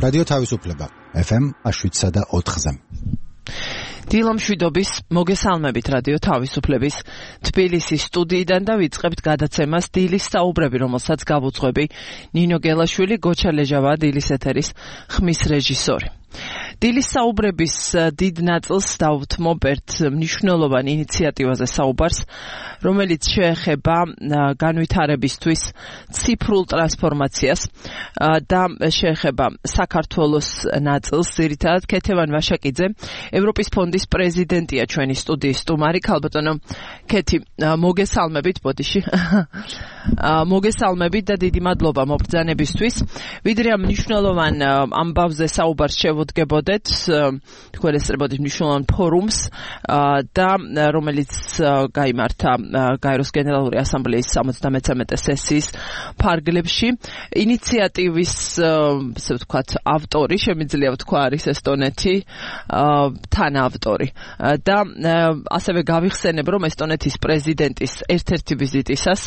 რადიო თავისუფლება FM 7.4-ზე. დილამშვიდობის მოგესალმებით რადიო თავისუფლების თბილისის სტუდიიდან და ვიწყებთ გადაცემას დილის საუბრები, რომელსაც გავუძღვები ნინო გელაშვილი, გოჩა ლეჟავა, დილის ეთერის ხმის რეჟისორი. დილის საუბრების დიდ ნაწილს დავუთმობ ერთ მნიშვნელოვან ინიციატივაზე საუბარს, რომელიც შეეხება განვითარებისთვის ციფრულ ტრანსფორმაციას და შეეხება საქართველოს ნაწილს. ძირითადად ქეთევან ვაშაკიძე, ევროპის ფონდის პრეზიდენტია ჩვენი სტუდიის სტუმარი. ქალბატონო ქეთი, მოგესალმებით ბოდიში. მოგესალმებით და დიდი მადლობა მობრძანებისთვის. ვიდრე ამ მნიშვნელოვან ამბავზე საუბარს შევუდგებოდეთ, თქვენ ესწრებოდით მნიშვნელოვან ფორუმს და რომელიც გაიმართა გაეროს გენერალური ასამბლეის 73 სესიის ფარგლებში. ინიციატივის, ასე ვთქვათ, ავტორი, შემიძლია ვთქვა, არის ესტონეთი, თანაავტორი. და ასევე გავიხსენებ, რომ ესტონეთის პრეზიდენტის ერთ-ერთი ვიზიტისას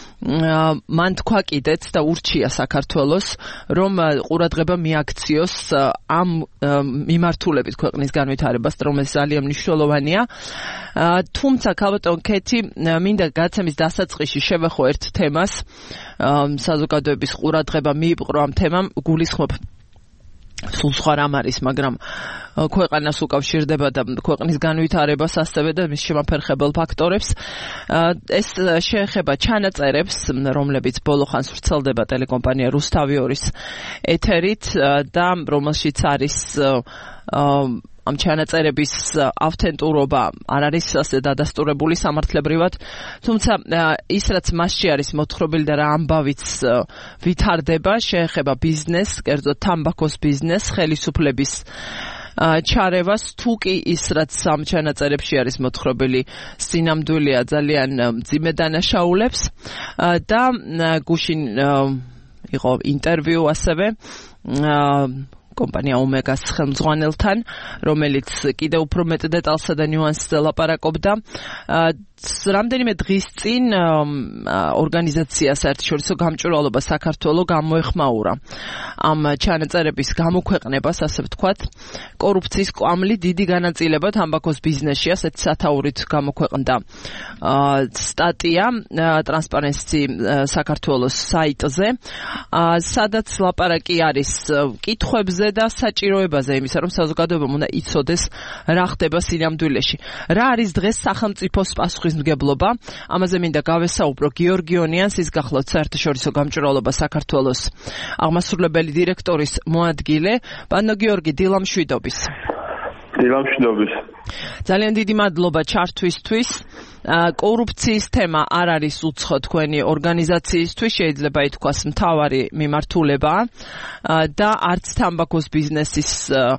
მან თქვა კიდეც და ურჩია საქართველოს, რომ ყურადღება მიაქციოს ამ მიმართულებით ქვეყნის განვითარებას, რომელიც ძალიან მნიშვნელოვანია. თუმცა ქალბატონ ქეთი, მინდა გაცემის დასაწყისში შევეხო ერთ თემას, საზოგადოების ყურადღება მიიპყრო ამ თემამ, გულისხმობ სულ სხვა რამ არის, მაგრამ ქვეყანას უკავშირდება და ქვეყნის განვითარებას ასევე და მის შემაფერხებელ ფაქტორებს. ეს შეეხება ჩანაწერებს, რომლებიც ბოლო ხანს ვრცელდება ტელეკომპანია რუსთავი-2-ის ეთერით და რომელშიც არის ამ ჩანაწერების ავთენტურობა არ არის ასე დადასტურებული სამართლებრივად, თუმცა ის რაც მასში არის მოთხრობილი და რა ამბავიც ვითარდება, შეეხება ბიზნესს, კერძოდ თამბაქოს ბიზნესს, ხელისუფლების ჩარევას, თუ კი ის რაც ამ ჩანაწერებში არის მოთხრობილი სინამდვილეა, ძალიან მძიმე დანაშაულებს და გუშინ იყო ინტერვიუ ასევე კომპანია ომეგას ხელმძღვანელთან, რომელიც კიდევ უფრო მეტ დეტალსა და ნიუანსზე ლაპარაკობდა. რამდენიმე დღის წინ ორგანიზაცია საერთაშორისო გამჭვირვალობა საქართველოს გამოეხმაურა ამ ჩანაწერების გამოქვეყნებას, ასე ვთქვათ, კორუფციის კვამლი დიდი განაწილება თამბაქოს ბიზნესში, ასეთ სათაურით გამოქვეყნდა სტატია ტრანსპარენსი საქართველოს საიტზე, სადაც ლაპარაკი არის კითხვებზე და საჭიროებაზე იმისა, რომ საზოგადოებამ უნდა იცოდეს რა ხდება სინამდვილეში. რა არის დღეს სახელმწიფოს პასუხისმგებლობა? ამაზე მინდა გავესაუბრო გიორგი ონიანს, ის გახლავთ საერთაშორისო გამჭვირვალობა საქართველოს აღმასრულებელი დირექტორის მოადგილე. პანო გიორგი, დილამშვიდობის. დილამშვიდობის. ძალიან დიდი მადლობა ჩართვისთვის. კორუფციის თემა არ არის უცხო თქვენი ორგანიზაციისთვის, შეიძლება ითქვას მთავარი მიმართულება და არც თამბაქოს ბიზნესის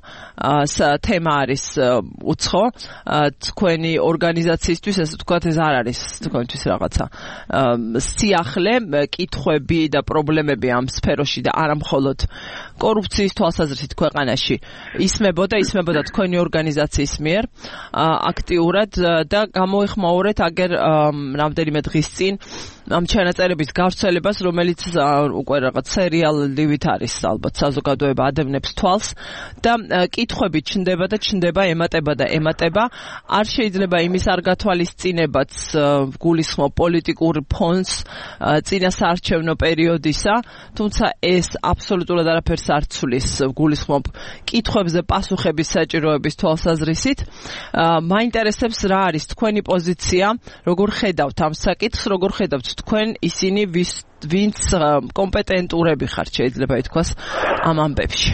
თემა არის უცხო თქვენი ორგანიზაციისთვის, ასე ვთქვათ, ეს არ არის თქვენთვის რაღაცა სიახლე, კითხვები და პრობლემები ამ სფეროში და არა მხოლოდ კორუფციის თვალსაზრისით ქვეყანაში ისმებოდა თქვენი ორგანიზაციის მიერ აქტიურად და გამოეხმაურეთ აგერ რამდენიმე დღის წინ ამ ჩანაწერების გავრცელებას, რომელიც უკვე რაღაც სერიალივით არის, ალბათ საზოგადოება ადევნებს თვალს და კითხვები ჩნდება, ემატება. არ შეიძლება იმის არ გათვალისწინებაც გულისხმობ პოლიტიკურ ფონს წინასაარჩევნო პერიოდისა, თუმცა ეს აბსოლუტურად არაფერს არ ცვლის გულისხმობ კითხვებზე პასუხების საჭიროების თვალსაზრისით. მაინტერესებს რა არის თქვენი პოზიცია, როგორ ხედავთ ამ საკითხს, როგორ ხედავთ თქვენ ისინი ვინც კომპეტენტურები ხართ, შეიძლება ითქვას ამ ამბებში.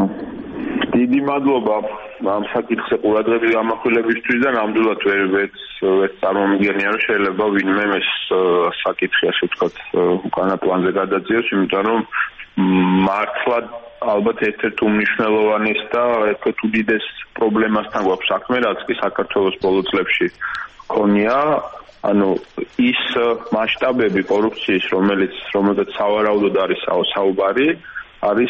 დიდი მადლობა ამ საკითხზე ყურადღების გამახვილებისთვის და ნამდვილად ვერ წარმომიდგენია, რომ შეიძლება ვინმე ეს საკითხი, ასე ვთქვათ, უკანა პლანზე გადაძიოს, იმიტომ რომ მართლა ალბათ ერთ-ერთ უმნიშვნელოვანეს და ერთ-ერთ უდიდეს პრობლემასთან გვაქვს საქმე, რაც კი საქართველოს ბოლო წლებში ქონია, ანუ ის მასშტაბები კორუფციის, რომელზეც სავარაუდოდ არის საუბარი, არის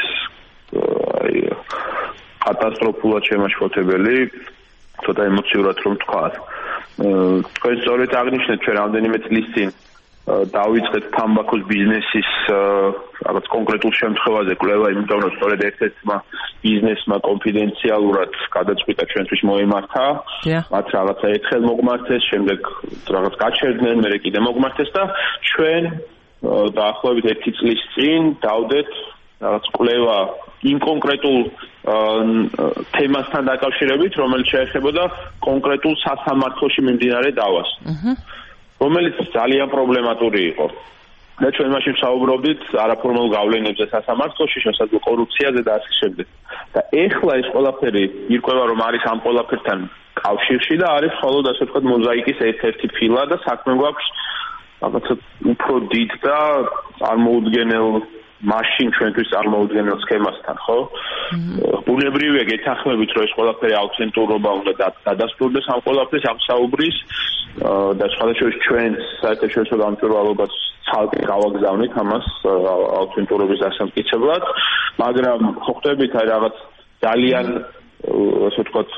კატასტროფულად შემაშფოთებელი, ცოტა ემოციურად რომ ვთქვა. თქვენ სწორედ აღნიშნეთ, ჩვენ რამდენიმე წლის წინ დავიწყეთ თამბაქოს ბიზნესის რაღაც კონკრეტულ შემთხვევაზე კვლევა, იმიტომ რომ სწორედ ერთ-ერთმა ბიზნესმა კონფიდენციალურად გადაწყვიტა ჩვენთვის მოემართა. მათ რაღაცა ერთხელ მოგმართეს, შემდეგ რაღაც გაჩერდნენ, მერე კიდე მოგმართეს და ჩვენ დაახლოებით 1 წლის წინ დავდეთ რაღაც კვლევა იმ კონკრეტულ თემასთან დაკავშირებით, რომელიც შეეხებოდა კონკრეტულ სასამართლოში მიმდინარე დავას. რომელიც ძალიან პრობლემატური იყო. და ჩვენ მაშინ ვსაუბრობდით არაფორმალ გავლენებზე სასამართლოში, შესაძლო კორუფციაზე და ასე შემდეგ. და ეხლა ეს ყველაფერი ირკვევა, რომ არის ამ ყველაფერთან კავშირში და არის მხოლოდ ასე ვთქვათ მოზაიკის ერთ-ერთი ფილა და საქმე გვაქვს რაღაცა უფრო დიდ და წარმოუდგენელ მაშინ ჩვენთვის წარმოუდგენელ სქემასთან, ხო? ბუნებრივია გეთანხმებით, რომ ეს ყველაფერი აუთენტურობა უნდა დადასტურდეს ამ ყველაფრის ამ საუბრის და სხვადასხვა ჩვენ საერთაშორისო გამჭვირვალობას ცალკე გავაგზავნით ამას აუთენტურობის დასამტკიცებლად, მაგრამ ხო ხვდებით აი რაღაც ძალიან ასე ვთქვათ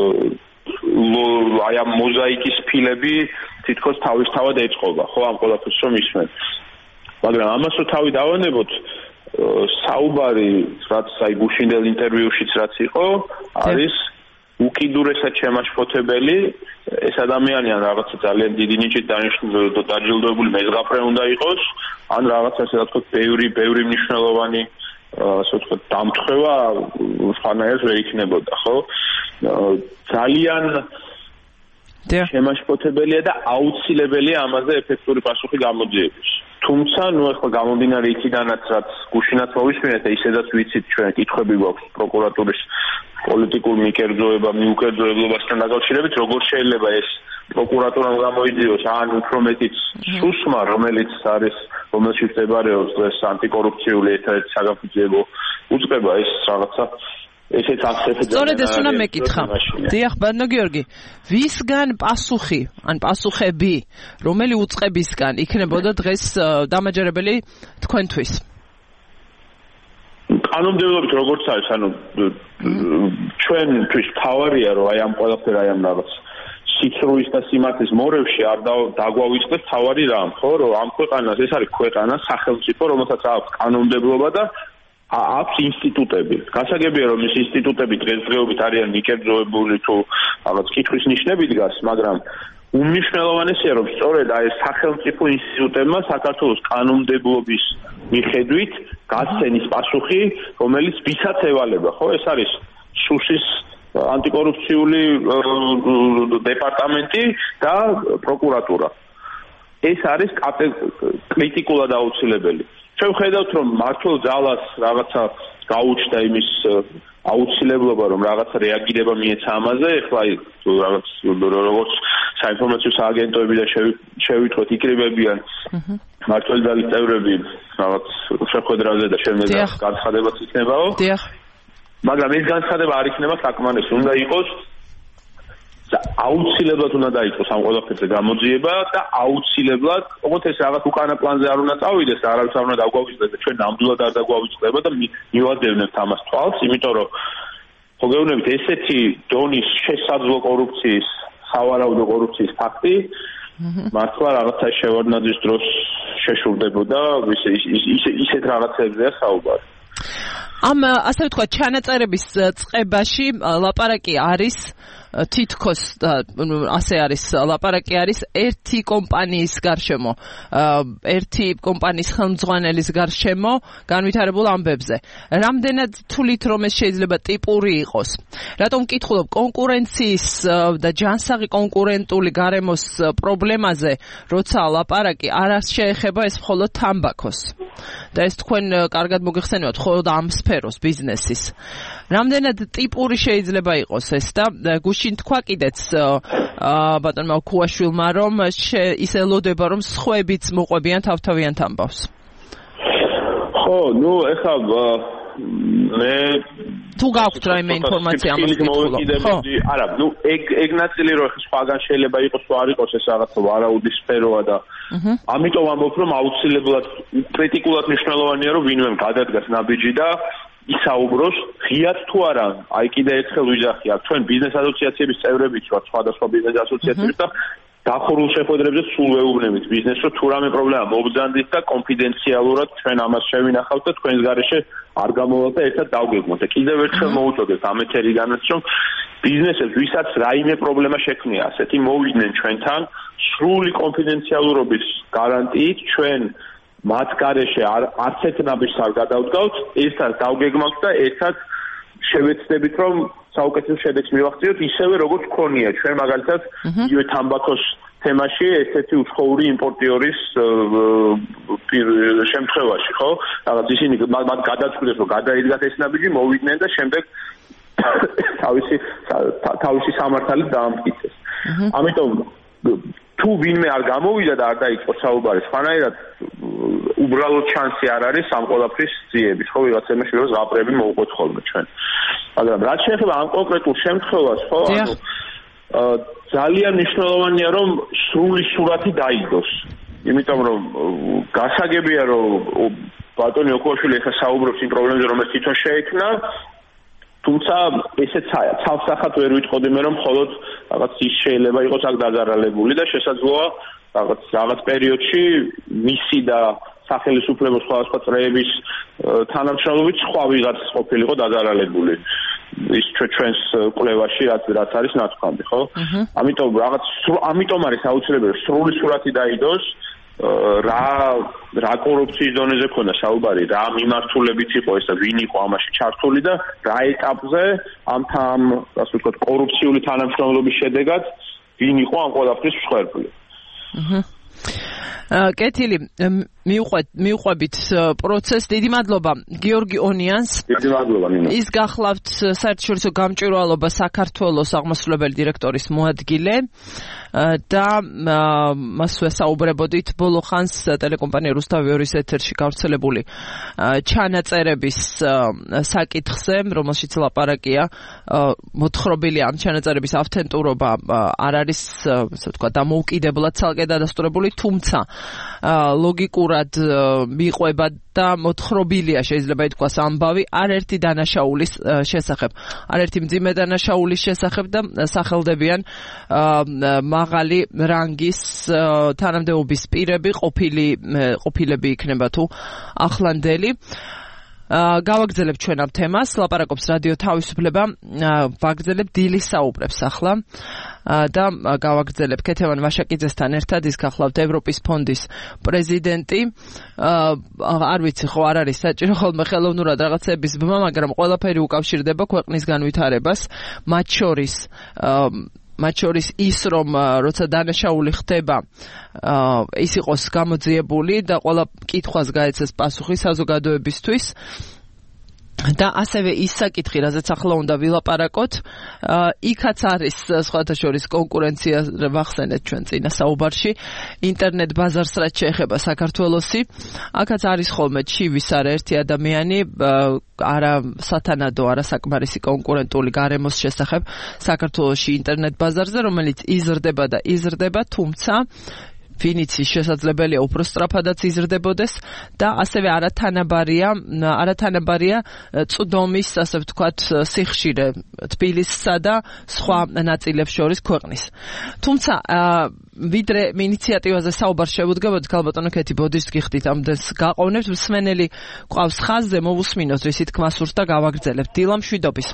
აი ამ მოზაიკის ფილები თითქოს თავისთავად ეწყობა, ხო ამ ყველაფერს რომ ისმენ. მაგრამ ამას რო თავი დავანებოთ, საუბარი, რაც აი გუშინდელ ინტერვიუშიც რაც იყო, არის უკიდურესად შემაშფოთებელი. ეს ადამიანი ან რაღაცა ძალიან დიდი ნიჭით დაჯილდოებული მეზღაპრე უნდა იყოს, ან რაღაცა ასე ვთქვათ, ბევრი მნიშვნელოვანი ასე ვთქვათ, დამთხევა სხვანაირად ვერ იქნებოდა, ხო? ძალიან შემაშფოთებელია და აუცილებელია ამაზე ეფექტური პასუხი გამოძიების. თუმცა, ახლა გამომდინარე იქიდანაც, რაც გუშინაც მოვისმინეთ და ისედაც ვიცით ჩვენ კითხვები გვაქვს პროკურატურის პოლიტიკურ მიუკერძოებლობასთან დაკავშირებით, როგორ შეიძლება ეს პროკურატურამ გამოიძიოს ან უფრო მეტიც სუსმა, რომელიც მდებარეობს დღეს ანტიკორუფციული ერთ-ერთი საგამოძიებო უწყება, ეს რაღაცა ესეც ახსენეთ. სწორედ ეს უნდა მეკითხა. დიახ, ბატონო გიორგი, ვისგან პასუხი, ან პასუხები, რომელი უწყებისგან იქნებოდა დღეს დამაჯერებელი თქვენთვის? კანონმდებლობით როგორც არის, ჩვენთვის თავარია, რომ აი ამ ყველაფერ აი ამ რაღაც სიცრუის და სიმართლის მორევში არ დაგვავიწყდეს თავარი რამ, ხო, რომ ამ ქვეყანას ეს არის ქვეყანა, სახელმწიფო, რომელსაც აქვს კანონმდებლობა და აქვს ინსტიტუტები. გასაგებია, რომ ეს ინსტიტუტები დღესდღეობით არიან მიკერძოებული თუ რაღაც კითხვის ნიშნები დგას, მაგრამ უმნიშვნელოვანესია, რომ სწორედ აი სახელმწიფო ინსტიტუტებმა საქართველოს კანონმდებლობის მიხედვით გასცენის პასუხი, რომელიც ვისაც ევალება, ხო? ეს არის სუსის ანტიკორუფციული დეპარტამენტი და პროკურატურა. ეს არის კრიტიკულად აუცილებელი. ჩვენ ვხედავთ, რომ მართლ ძალას რაღაცა გაუჩნდა იმის აუცილებლობა, რომ რაღაცა რეაგირება მიეცა ამაზე. ეხლა რაღაც როგორც საინფორმაციო სააგენტოები და შევითქვათ იკრიბებიან მართლ ძალის წევრები რაღაც შეხვედრაზე და შემდეგ განცხადებაც იქნებაო. მაგრამ ეს განცხადება არ იქნება საკმარისი, უნდა იყოს აუცილებლად უნდა დაიწყოს ამ ყველაფერზე გამოძიება და აუცილებლად, ოღონდ ეს რაღაც უკანა პლანზე არ უნდა წავიდეს და არავის არ უნდა დაგვავიწყდეს და ჩვენ ნამდვილად არ დაგვავიწყდება და მივადევნებთ ამას თვალს, იმიტომ რომ ხო გეუბნებით ესეთი დონის შესაძლო კორუფციის, სავარაუდო კორუფციის ფაქტი მართლა რაღაცა შევარდნაძის დროს შეშურდებოდა, ისეთ რაღაცებზეა საუბარი. ამ ასე ვთქვათ, ჩანაწერების წყებაში ლაპარაკი არის თითქოს ასე არის ლაპარაკი არის ერთი კომპანიის გარშემო, ერთი კომპანიის ხელმძღვანელის გარშემო განვითარებულ ამბებზე. რამდენად თვლით, რომ ეს შეიძლება ტიპური იყოს? რატომ ვკითხულობ კონკურენციის და ჯანსაღი კონკურენტული გარემოს პრობლემაზე, როცა ლაპარაკი არ შეეხება ეს მხოლოდ თამბაქოს. და ეს თქვენ კარგად მოგეხსენებათ მხოლოდ ამ სფეროს ბიზნესის. რამდენად ტიპური შეიძლება იყოს ეს და გუშინ თქვა კიდეც ბატონმა ქუაშვილმა, რომ ის ელოდება, რომ სხვაებიც მოყვებიან თავთავიან ამბავს. ხო, ეხლა მე თუ გაქვთ რაიმე ინფორმაცია ამას კითხულობ. ხო, არა, ეგ ნაწილი რომ სხვაგან შეიძლება იყოს, თუ არ იყოს ეს რაღაცა ვარაუდის სფეროა და ამიტომ ამბობ, რომ აუცილებლად კრიტიკულად მნიშვნელოვანია, რომ ვინმე გადადგას ნაბიჯი და ისაუბროს ღიად თუ არა. აი კიდე ერთხელ ვიძახი, აქ ჩვენ ბიზნეს ასოციაციების წევრებიც ვართ, სხვადასხვა ბიზნეს ასოციაციების და დახურულ შეხვედრებზე სულ ვეუბნებით ბიზნესს, რომ თუ რამე პრობლემა მოგზანდით და კონფიდენციალურად ჩვენ ამას შევინახავთ და თქვენს გარეშე არ გამოვალთ და ერთად დავგეგმოთ. და კიდევ ერთხელ მოვუწოდეთ ამ ეთერიდანაც, რომ ბიზნესებს, ვისაც რაიმე პრობლემა შექმნია ასეთი, მოვიდნენ ჩვენთან სრული კონფიდენციალურობის გარანტიით, ჩვენ მათ გარეშე არც ერთ ნაბიჯს არ გადავდგავთ, ერთად დავგეგმავთ და ერთად შევეცდებით, რომ საუკეთესო შედეგს მივახციოთ, ისევე როგორც გქონია ჩვენ მაგალითად იგივე თამბაქოს თემაში ერთ-ერთი უცხოური იმპორტიორის შემთხვევაში, ხო? რაღაც ისინი მათ გადაწყვიტეს, რომ გადაიდგათ ეს ნაბიჯი, მოვიდნენ და შემდეგ თავისი სამართალით დაამტკიცეს. ამიტომ თუ ვინმე არ გამოვიდა და არ დაიწყო საუბარი, სხვანაირად უბრალოდ ჩანსი არ არის ამ ყველაფრის ძიების, ხო, ვიღაცა იმაში რომ ზღაპრები მოუყვეთ ხოლმე ჩვენ. მაგრამ რაც შეეხება ამ კონკრეტულ შემთხვევას, ხო, ანუ ძალიან მნიშვნელოვანია რომ სრული სურათი დაიგოს. იმიტომ რომ გასაგებია რომ ბატონი ოქუაშვილი ახლა საუბრობს იმ პრობლემებზე, რომელიც თვითონ შეექმნა, თუმცა ესეც ცალსახად ვერ ვიტყოდი მე რომ მხოლოდ რაღაც ის შეიძლება იყოს აქ დაზარალებული და შესაძლოა რაღაც პერიოდში მისი და სახელმწიფოს სხვადასხვა წრეების თანამშრომლობით სხვა ვიღაც ყოფილიყო დაზარალებული ის ჩვენს კვლევაში რაც არის ნათქვამი, ხო? ამიტომ არის აუცილებელი სრული სურათი დაიდოს რა კორუფციის დონეზე ქონდა საუბარი, რა მიმართულებით იყო ეს და ვინ იყო ამაში ჩართული და რა ეტაპზე ამ ასე ვთქვათ კორუფციული თანამშრომლობის შედეგად ვინ იყო ამ ყველაფრის მსხვერპლი. კეთილი, მიუყვებით პროცესს. დიდი მადლობა გიორგი ონიანს. დიდი მადლობა ნინო. ის გახლავთ საერთაშორისო გამჭვირვალობა საქართველოს აღმასრულებელი დირექტორის მოადგილე და მასვე საუბრებოდით ბოლო ხანს ტელეკომპანია რუსთავი 2-ის ეთერში გავრცელებული ჩანაწერების საკითხზე, რომელშიც ლაპარაკია მოთხრობილი ამ ჩანაწერების ავთენტურობა არ არის, ასე ვთქვათ, დამოუკიდებლად ცალკე დადასტურებული, თუმცა ლოგიკურად მიყვება და მოთხრობილია შეიძლება ითქვას ამბავი არერთი დანაშაულის შესახებ, არერთი მძიმე დანაშაულის შესახებ და სახელდებიან მაღალი რანგის თანამდებობის პირები, ყოფილები იქნება თუ ახლანდელი. გავაგრძელებ ჩვენ ამ თემას, ლაპარაკობს რადიო თავისუფლება, ვაგრძელებ დილის საუბრებს ახლა და გავაგრძელებ ქეთევან ვაშაკიძესთან ერთად, ის გახლავთ ევროპის ფონდის პრეზიდენტი. არ ვიცი ხო არ არის საჭირო ხოლმე ხელოვნურად რაღაცების ბმა, მაგრამ ყველაფერი უკავშირდება ქვეყნის განვითარებას, მათ შორის ის რომ როცა დანაშაული ხდება ის იყოს გამოძიებული და ყველა კითხვას გაეცეს პასუხი საზოგადოებისთვის და ასევე ის საკითხი, რაზეც ახლა უნდა ვილაპარაკოთ, იქაც არის სხვათა შორის კონკურენცია, ვახსენეთ ჩვენ წინა საუბარში, ინტერნეტ ბაზარს რაც შეეხება საქართველოსი, აქაც არის ხოლმე ჩივის არაერთი ადამიანი, არა სათანადო, არა საკმარისი კონკურენტული გარემოს შესახებ საქართველოში ინტერნეტ ბაზარზე, რომელიც იზრდება, თუმცა ვინიც შესაძლებელია უფრო სწრაფადაც იზრდებოდეს და ასევე არათანაბარია წვდომის, ასე ვთქვათ, სიხშირე თბილისსა და სხვა ნაწილებს შორის ქვეყნის. თუმცა ვიდრე ინიციატივაზე საუბარს შევუდგებოდით, ქალბატონო ქეთი, ბოდიშს გიხდით ამდენს გაყოვნებთ, მსმენელი ყავს ხაზზე, მოვუსმინოთ რისი თქმა სურს და გავაგრძელებთ. დილა მშვიდობის.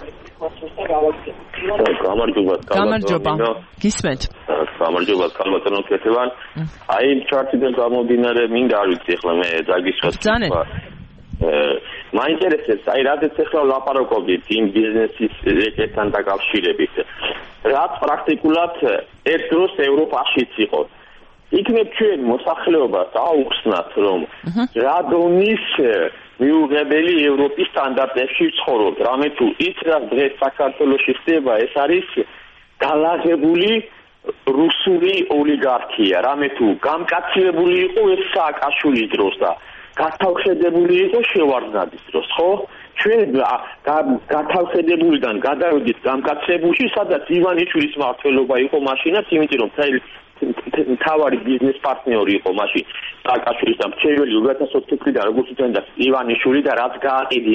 გამარჯობა. გისმენთ. გამარჯობა, ქალბატონო ქეთევან. აი ჩარტიდან გამომდინარე, მინდა არ ვიცი ახლა მე დაგისვათ. მაინტერესებს, აი რადგან ახლა ლაპარაკობთ იმ ბიზნესის რეკეთან დაკავშირებით. რაც პრაქტიკულად ერთ დროს ევროპაშიც იყო. იქნებ ჩვენ მოსახლეობას აუხსნათ, რომ რა დონის მიუღებელი ევროპის სტანდარტებში ვცხოვრობთ. რამე თუ ის რა დღეს საქართველოში ხდება, ეს არის დალაღებული რუსული ოლიგარქია. რამე თუ გამკაცებული იყო ეს სააკაშვილის დროს და გათავხედებული იყო შევარდნაძის დროს, ხო? ჩვენ გათავხედებულიდან გადავედით გამკაცებულში, სადაც ივანიშვილის მმართველობა იყო მაშინაც, იმიტომ რომ თავარი ბიზნეს პარტნიორი იყო მაშინ სააკაშვილის და მრჩეველი 2020 წლიდან როგორც უწევდა ივანიშვილი და რაც გააყიდინა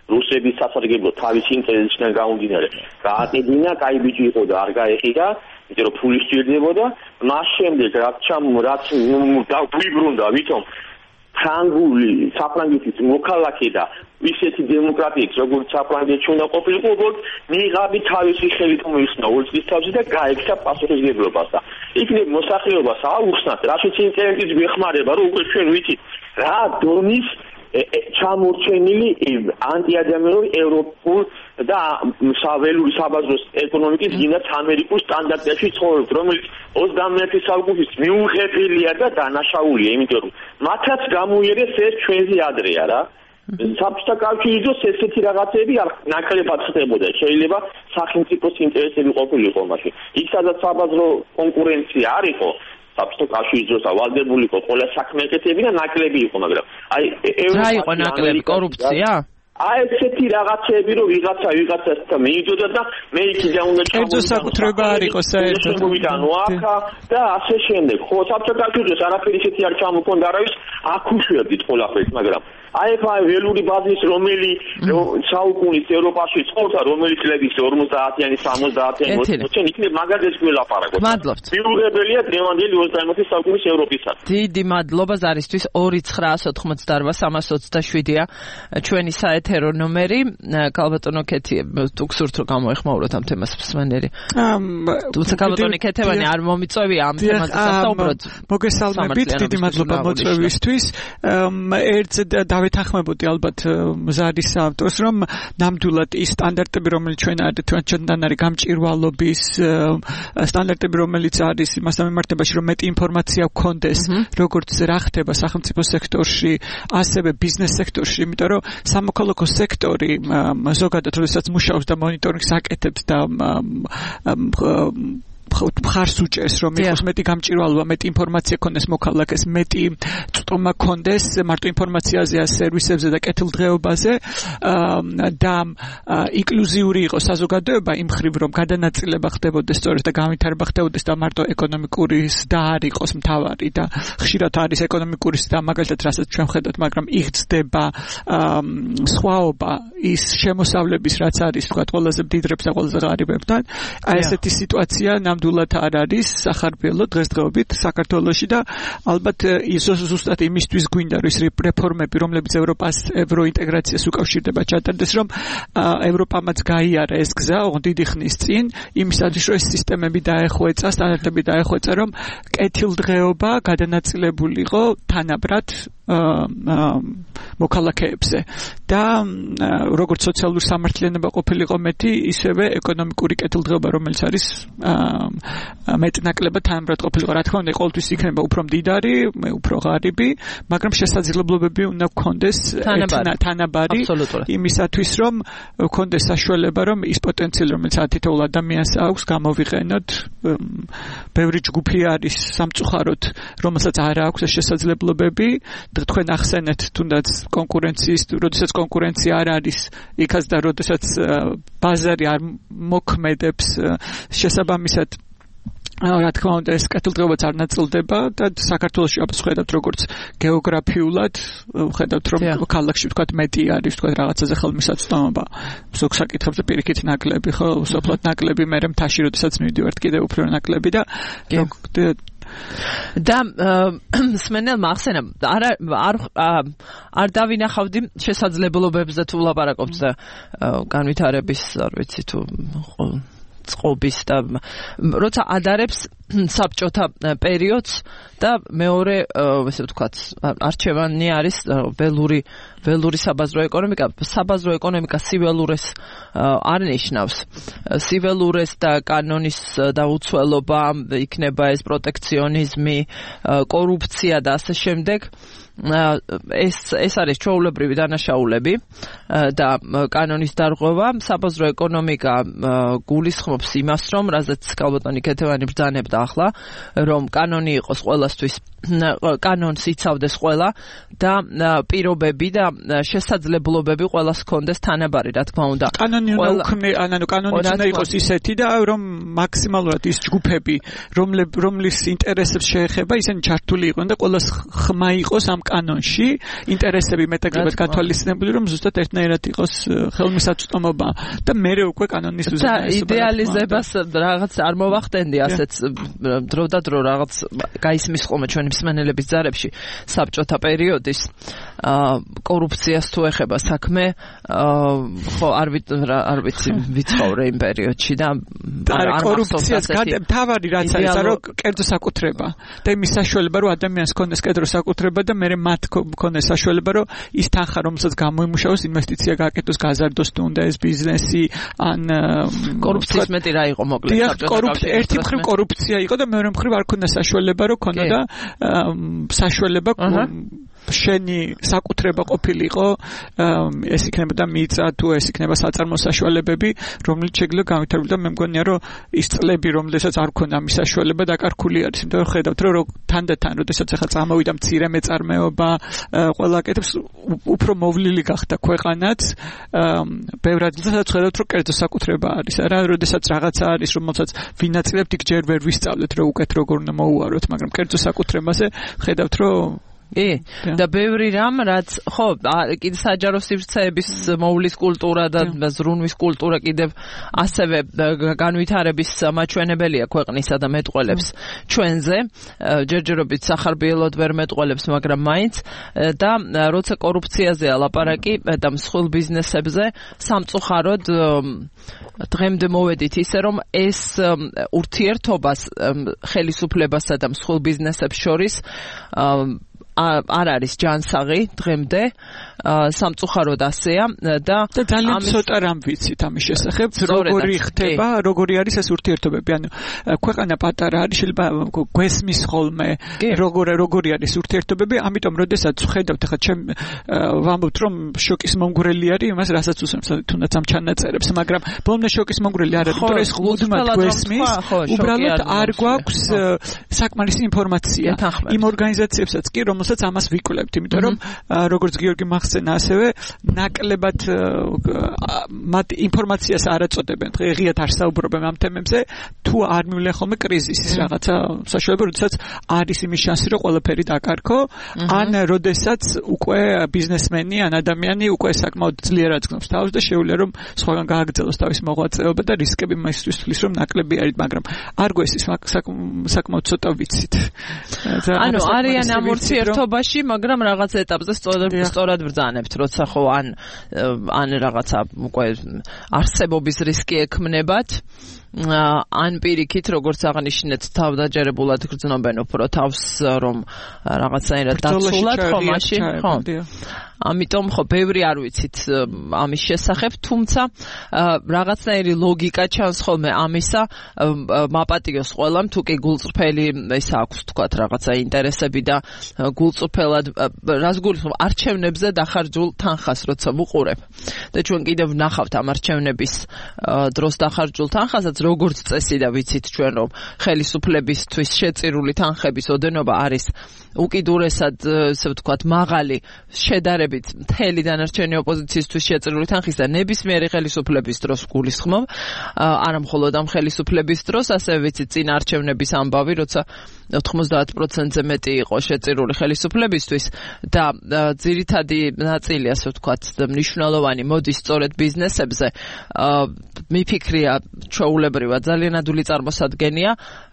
რუსების სასარგებლო თავის ინტერესიდან გამომდინარე გააკედინა, კაი ბიჭი იყო და არ გაეხიდა, იმიტომ რომ ფული სჭირდებოდა. მას შემდეგ რაც დაგვიბრუნდა, ვითომ ფრანგული საფრანგეთის მოქალაქე და ისეთი დემოკრატიით, როგორც საფრანგეთში უნდა ყოფილიყო, როგორც მიღაბი თავისი ხელით მოიხსნა ოლქის თავზე და გაექცა პასუხისმგებლობას და იქნებ მოსახლეობას აუხსნათ, რაშიც ინტერესით გვეხმარება, რომ უკვე ჩვენ ვიცით რა დონის ჩამორჩენილი ანტიადამიანური ევროპულ და საველური საბაზრო ეკონომიკის გინდათ ამერიკულ სტანდარტებში ცხოვრობთ, რომელიც 21 საუკუნის მიუღებელია და დანაშაულია, იმიტომ რომ მათაც გამოიერეს ეს ჩვენზე ადრეა რა. საბჭოთა კავშირის ესეთი რაღაცები არ ნაკლებად ხდებოდა. შეიძლება სახელმწიფოს ინტერესები ყოფილიყო მაშინ. იქ სადაც საბაზრო კონკურენცია არ იყო, საბჭოთა კავშირის დროს ვალდებული იყო ყველა საქმე ეკეთებინა და ნაკლები იყო, მაგრამ აი რა იყო ნაკლები? კორუფცია? აი ესეთი რაღაცები რომ ვიღაცასთან მიიდოდა და მე იქიდან უნდა კერძო საკუთრება არ იყო საერთოდ და ასე შემდეგ. ხო, საბჭოთა კავშირის არაფერი ისეთი არ ჩამოქონდა არავის, აქ უშვებდით ყველაფერს, მაგრამ აი ხა ველური ბაზის რომელიც საუკუნის ევროპაში ცხოვრდა, რომელიც წლების 50-იანი, 60-იანი, 80-იანი იქნებ მაგაზეს გველაპარაკოთ. მადლობთ. მიუღებელია დღევანდელი 21 საუკუნის ევროპისას. დიდი მადლობა ზარისთვის 2988-327-ია ჩვენი საეთერო ნომერი. კალბატონო ქეთი, თუ გსურთ რომ გამოეხმაუროთ ამ თემას მსმენელი. თუმცა კალბატონი ქეთევანი არ მომიწევია ამ თემაზე სასაუბროდ. მოგესალმებით, დიდი მადლობა მოწვევისთვის. ერთზე ვეთანხმებოდი ალბათ ზარის ავტორს, რომ ნამდვილად ის სტანდარტები, რომელიც ჩვენთან არის გამჭირვალობის სტანდარტები, რომელიც არის იმასთან მიმართებაში, რომ მეტი ინფორმაცია გქონდეს, როგორც რა ხდება სახელმწიფო სექტორში, ასევე ბიზნეს სექტორში, იმიტომ რომ სამოქალაქო სექტორი ზოგადად, როდესაც მუშაობს და მონიტორინგს აკეთებს და მხარს უჭერს, რომ იყოს მეტი გამჭირვალობა, მეტი ინფორმაცია ქონდეს მოქალაქეს, მეტი წვდომა ქონდეს მარტო ინფორმაციაზე, სერვისებზე და კეთილდღეობაზე და ინკლუზიური იყოს საზოგადოება იმ მხრივ, რომ გადანაწილება ხდებოდეს სწორედ და განვითარება ხდებოდეს და მარტო ეკონომიკური და არ იყოს მთავარი და ხშირად არის ეკონომიკური და მაგალითად რასაც ჩვენ ხედავთ, მაგრამ იღწდება სხვაობა ის შემოსავლების, რაც არის თქვა ყველაზე მდიდრებს და ყველაზე ღარიბებთან. აი ესეთი სიტუაცია ნამდვილად არ არის სახარბიელო დღესდღეობით საქართველოში და ალბათ ზუსტად იმისთვის გვინდა რომ ის რეფორმები, რომლებიც ევროპას ევროინტეგრაციას უკავშირდება ჩატარდეს, რომ ევროპამაც გაიარა ეს გზა დიდი ხნის წინ, იმისათვის რომ ეს სისტემები დაეხვეწა, სტანდარტები დაეხვეწა, რომ კეთილდღეობა გადანაწილებულიყო თანაბრად მოქალაქეებზე და როგორც სოციალური სამართლიანობა ყოფილიყო მეტი, ისევე ეკონომიკური კეთილდღეობა, რომელიც არის მეტნაკლებად თანაბრად ყოფილიყო. რა თქმა უნდა, ყოველთვის იქნება უფრო მდიდარი, უფრო ღარიბი, მაგრამ შესაძლებლობები უნდა გქონდეს თანაბარი იმისათვის, რომ გქონდეს საშუალება, რომ ის პოტენციალი, რომელიც თითოეულ ადამიანს აქვს, გამოვიყენოთ. ბევრი ჯგუფი არის სამწუხაროდ, რომელსაც არ აქვს ეს შესაძლებლობები. თქვენ ახსენეთ თუნდაც კონკურენციის, როდესაც კონკურენცია არ არის, იქაც და როდესაც ბაზარი არ მოქმედებს შესაბამისად რა თქმა უნდა ეს კეთილდღეობაც არ ნაწილდება და საქართველოში აბა ხედავთ როგორც გეოგრაფიულად ხედავთ რომ ქალაქში ვთქვათ მეტი არის ვთქვათ რაღაცაზე ხელმისაწვდომობა ზოგ საკითხებზე პირიქით ნაკლები ხო სოფლად ნაკლები მე მთაში როდესაც მივდივართ კიდევ უფრო ნაკლები და და სმენელმა ახსენა არ დავინახავდი შესაძლებლობებზე თუ ვლაპარაკობთ და განვითარების არ ვიცი თუ წყობის და როცა ადარებს საბჭოთა პერიოდს და მეორე ესე ვთქვათ არჩევანი არის ველური საბაზრო ეკონომიკა სიველურეს არ ნიშნავს სიველურეს და კანონის დაუცველობა იქნება ეს პროტექციონიზმი კორუფცია და ასე შემდეგ ეს არის ჩვეულებრივი დანაშაულები და კანონის დარღვევა საბაზრო ეკონომიკა გულისხმობს იმას რომ რაზეც კალბატონი ქეთევანი ბრძანებდა ახლა რომ კანონი იყოს ყველასთვის კანონს იცავდეს ყველა და პირობები და შესაძლებლობები ყველას ჰქონდეს თანაბარი რა თქმა უნდა კანონი უნდა იყოს ისეთი და რომ მაქსიმალურად ის ჯგუფები რომლის ინტერესებს შეეხება ისინი ჩართული იყვნენ და ყველას ხმა იყოს ამ კანონში ინტერესები მეტაკლებად გათვალისწინებული, რომ ზუსტად ერთნაირად იყოს ხელმისაწვდომობა და მერე უკვე კანონის უზენაესობა. იდეალიზებას რაღაც არ მოვახდენდი ასეც დრო და დრო რაღაც გაისმის ხოლმე ჩვენი მსმენელების ძარებში საბჭოთა პერიოდის კორუფციას თუ ეხება საქმე ხო არ ვიცი ვიცხოვრე იმ პერიოდში და არ კორუფციას თავარი რაც არის რომ კერძო საკუთრება და იმის საშუალება რომ ადამიანს ქონდეს კერძო საკუთრება და მე მათ ქონდეს საშუალება რომ ის თანხა რომელსაც გამოიმუშავოს ინვესტიცია გააკეთოს გაზარდოს თუ უნდა ეს ბიზნესი ან კორუფციის მეტი რა იყო მოკლედ ერთი მხრივ კორუფცია იყო და მეორე მხრივ არ ქონდა საშუალება რომ ქონოდა საშუალება შენი საკუთრება ყოფილიყო ეს იქნებოდა მიწა თუ ეს იქნება საწარმო საშუალებები რომელიც შეგვიძლია განვითარებოდა მე მგონია რომ ის წლები რომელსაც არ ქონდა ამის საშუალება დაკარგული არის იმიტომ რომ ხედავთ რომ თანდათან როდესაც ახლა წამოვიდა მცირე მეწარმეობა ყველა აკეთებს უფრო მოვლილი გახდა ქვეყანაც ბევრ ადგილსაც ხედავთ რომ კერძო საკუთრება არის არა როდესაც რაღაცა არის რომელსაც ვინაწილებთ იქ ჯერ ვერ ვისწავლეთ რომ უკეთ როგორ უნდა მოუაროთ მაგრამ კერძო საკუთრებაზე ხედავთ რომ და ბევრი რამ რაც ხო კიდე საჯარო სივრცეების მოვლის კულტურა და ზრუნვის კულტურა კიდევ ასევე განვითარების მაჩვენებელია ქვეყნისა და მეტყველებს ჩვენზე ჯერჯერობით სახარბიელოდ ვერ მეტყველებს მაგრამ მაინც და როცა კორუფციაზეა ლაპარაკი და მსხვილ ბიზნესებზე სამწუხაროდ დღემდე მოვედით ისე რომ ეს ურთიერთობას ხელისუფლებასა და მსხვილ ბიზნესებს შორის არ არის ჯანსაღი დღემდე სამწუხაროდ ასეა და ძალიან ცოტა რამ ვიცით ამის შესახებ როგორი ხდება როგორი არის ეს ურთიერთობები ანუ ქვეყანა პატარა არის შეიძლება გვესმის ხოლმე როგორი არის ურთიერთობები ამიტომ როდესაც ხედავთ ახლა ჩემ ვამბობთ რომ შოკის მომგვრელი არის იმას რასაც უსმენს თუნდაც ამ ჩანაწერებს მაგრამ ბოლომდე შოკის მომგვრელი არ არის იმიტომ ეს ხუდმად გვესმის უბრალოდ არ გვაქვს საკმარისი ინფორმაცია იმ ორგანიზაციებსაც კი რომელსაც ამას ვიკვლევთ იმიტომ რომ როგორც გიორგი მახსენა ასევე ნაკლებად მათ ინფორმაციას არ აწოდებენ ღიად არ საუბრობენ ამ თემებზე თუ არ მივლენ ხოლმე კრიზისის რაღაცა საშუალება როდესაც არის იმის შანსი რომ ყველაფერი დაკარგო ან როდესაც უკვე ბიზნესმენი ან ადამიანი უკვე საკმაოდ ძლიერად გზნობს თავს და შეუძლია რომ სხვაგან გააგრძელოს თავის მოღვაწეობა და რისკები მასთვის თulis რომ ნაკლები არის მაგრამ არ გვესის საკმაოდ ცოტა ვიცით ანუ არიან ამ ურთიერთობაში მაგრამ რაღაც ეტაპზე სწორად ბრძანებთ როცა ხო ან რაღაცა უკვე არსებობის რისკი ექმნებათ ან პირიქით როგორც აღნიშნეთ თავდაჯერებულად გრძნობენ უფრო თავს რომ რაღაცაირად დაცულად ხო მაშინ ხო ამიტომ ხო ბევრი არ ვიცით ამის შესახებ თუმცა რაღაცნაირი ლოგიკა ჩანს ხოლმე ამისა მაპატიოს ყველამ თუ კი გულწრფელი ეს აქვს თქვათ რაღაცა ინტერესები და გულწრფელად რას გულისხმობ არჩევნებზე დახარჯულ თანხას როცა ვუყურებ და ჩვენ კიდევ ვნახავთ ამ არჩევნების დროს დახარჯულ თანხასაც როგორც წესი და ვიცით ჩვენ რომ ხელისუფლებისთვის შეწირული თანხების ოდენობა არის უკიდურესად ესე ვთქვათ მაღალი შედარებით მთელი დანარჩენი ოპოზიციისთვის შეწირული თანხის და ნებისმიერი ხელისუფლების დროს გულისხმობ არა მხოლოდ ამ ხელისუფლების დროს ასევე ვიცით წინ არჩევნების ამბავი როცა 90%-ზე მეტი იყო შეწირული ხელისუფლებისთვის და ძირითადი ნაწილი ასე ვთქვათ მნიშვნელოვანი მოდის სწორედ ბიზნესებზე მიფიქრია ჩვეულებრივად ძალიან ადვილი წარმოსადგენია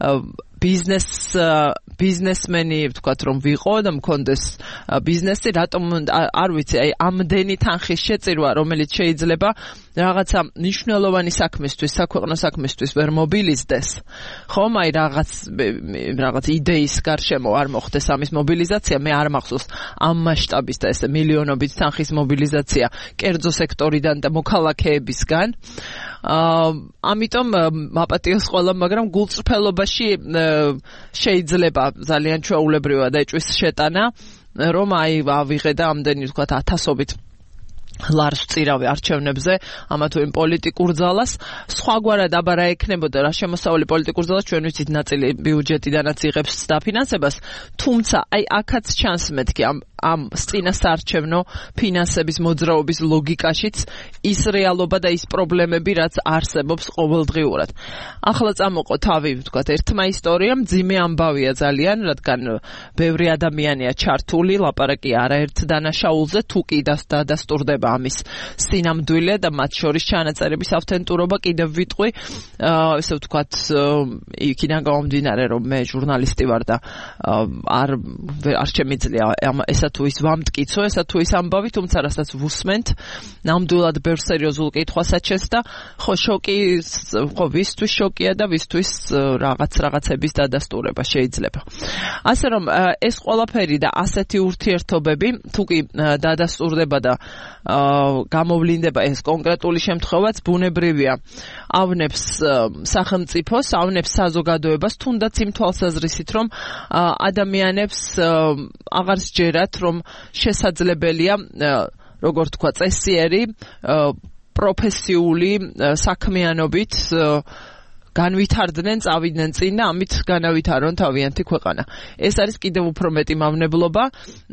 ბიზნესმენი ვთქვათ რომ ვიყო და მქონდეს ბიზნესი რატომ არ ვიცი აი ამდენი თანხის შეწირვა რომელიც შეიძლება რაღაცა მნიშვნელოვანი საქმისთვის საქვეყნო საქმისთვის ვერ მობილიზდეს ხომ აი რაღაც იდეის გარშემო არ მოხდეს ამის მობილიზაცია მე არ მახსოვს ამ მასშტაბის და ესე მილიონობით თანხის მობილიზაცია კერძო სექტორიდან და მოქალაქეებისგან ამიტომ მაპატიოს ყველა მაგრამ გულწრფელობაში შეიძლება ძალიან ჩვეულებრივად ეჭვის შეტანა რომ აი ავიღე და ამდენი ვთქვათ ათასობით ლარს წირავი არჩევნებზე ამა თუ იმ პოლიტიკურ ძალას სხვაგვარად აბა რა ექნებოდა რა შემოსავალი პოლიტიკურ ძალას ჩვენ ვიცით ნაწილი ბიუჯეტიდანაც იღებს დაფინანსებას თუმცა აი აქაც ჩანს მეთქი ამ წინასაარჩევნო ფინანსების მოძრაობის ლოგიკაშიც ის რეალობა და ის პრობლემები რაც არსებობს ყოველდღიურად ახლა წამოყო თავი ვთქვათ ერთმა ისტორიამ ძიმე ამბავია ძალიან რადგან ბევრი ადამიანია ჩართული ლაპარაკი არაერთ დანაშაულზე თუ კი დადასტურდება ამის სინამდვილე და მათ შორის ჩანაწერების ავთენტურობა კიდევ ვიტყვი ესე ვთქვათ იქიდან გამომდინარე რომ მე ჟურნალისტი ვარ და არ შემიძლია ესა თუ ის ვამტკიცო ესა თუ ის ამბავი თუმცა რასაც ვუსმენთ ნამდვილად ბევრ სერიოზულ კითხვასაც შეს და ხო შოკი ხო ვისთვის შოკია და ვისთვის რაღაცების დადასტურება შეიძლება ასე რომ ეს ყველაფერი და ასეთი ურთიერთობები თუ კი დადასტურდება და გამოვლინდება ეს კონკრეტული შემთხვევაც ბუნებრივია ავნებს სახელმწიფოს ავნებს საზოგადოებას თუნდაც იმ თვალსაზრისით რომ ადამიანებს აღარ სჯერათ რომ შესაძლებელია როგორ თქვა წესიერი პროფესიული საქმიანობით განვითარდნენ წავიდნენ წინ და ამით განავითარონ თავიანთი ქვეყანა ეს არის კიდევ უფრო მეტი მავნებლობა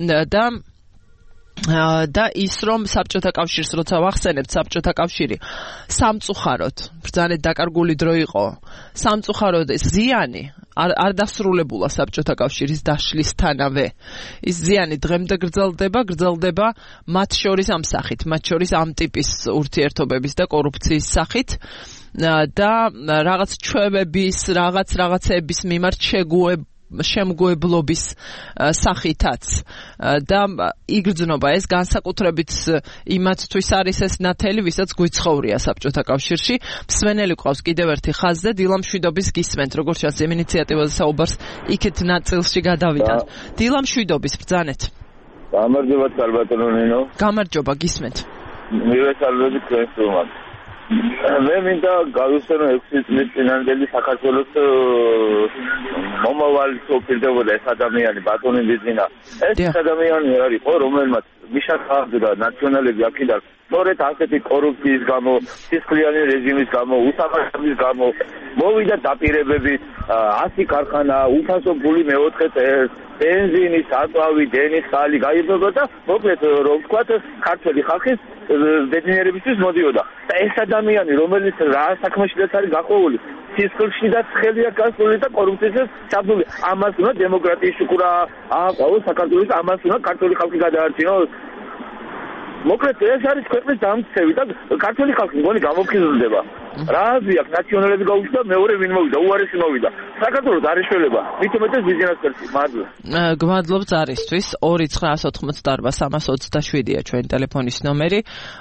და ის რომ საბჭოთა კავშირს როცა ვახსენებთ საბჭოთა კავშირი სამწუხაროდ ბრძანეთ დაკარგული დრო იყო სამწუხაროდ ზიანი არ დასრულებულა საბჭოთა კავშირის დაშლისთანავე ის ზიანი დღემდე გრძელდება მათ შორის ამ სახით მათ შორის ამ ტიპის ურთიერთობების და კორუფციის სახით და რაღაც ჩვევების რაღაცების მიმართ შემგოებლობის სახითაც და იგრძნობა ეს განსაკუთრებით იმათთვის არის ეს ნათელი ვისაც გვიცხოვრია საბჭოთა კავშირში მსმენელი ყავს კიდევ ერთი ხაზზე დილა მშვიდობის გისმენთ როგორც ჩანს იმ ინიციატივაზე საუბარს იქეთ ნაწილში გადავიტანთ დილა მშვიდობის ბრძანეთ გამარჯობა სალბატონო ნინო გამარჯობა გისმენთ მივესალმებით თქვენს უმად მე მინდა გავიხსენო 6 წლის წინანდელი საქართველოს მომავალი სოფირდებოდა ეს ადამიანი ბატონი ბიზინა ეს ადამიანი არისო რომელმაც მიშახავდა ნაციონალები აქედან სწორედ ასეთი კორუფციის გამო სისხლიანი რეჟიმის გამო უსამართლობის გამო მოვიდა დაპირებები 100 ქარხანა უფასო ფული მეოთხე წელს бенზინი, საწვავი, დენის ხალი გაიბებოდა და მოკლედ რომ ვთქვათ, ქართველი ხალხის ბედნიერებისთვის მოდიოდა. და ეს ადამიანი, რომელიც რა საქმეშიც არის გაყოლილი, სისხლში და ცხელია გასული და კორუფციისას ჩაბმული. ამას უნდა დემოკრატიის შუქურა ააყოლოს საქართველოს, ამას უნდა ქართული ხალხი გადაარჩინოს. მოკლედ ეს არის ქვეყნის დამცევი და ქართული ხალხი მგონი გამოფხიზლდება. რა აზრია ნაციონალები გაუჩნდა მეორე ვინ მოვიდა უარესი მოვიდა საქართველოს არ ეშველება მით უმეტეს ბიზნეს კერტი მადლობა გმადლობ ზარისთვის 2988327-ია ჩვენი ტელეფონის ნომერი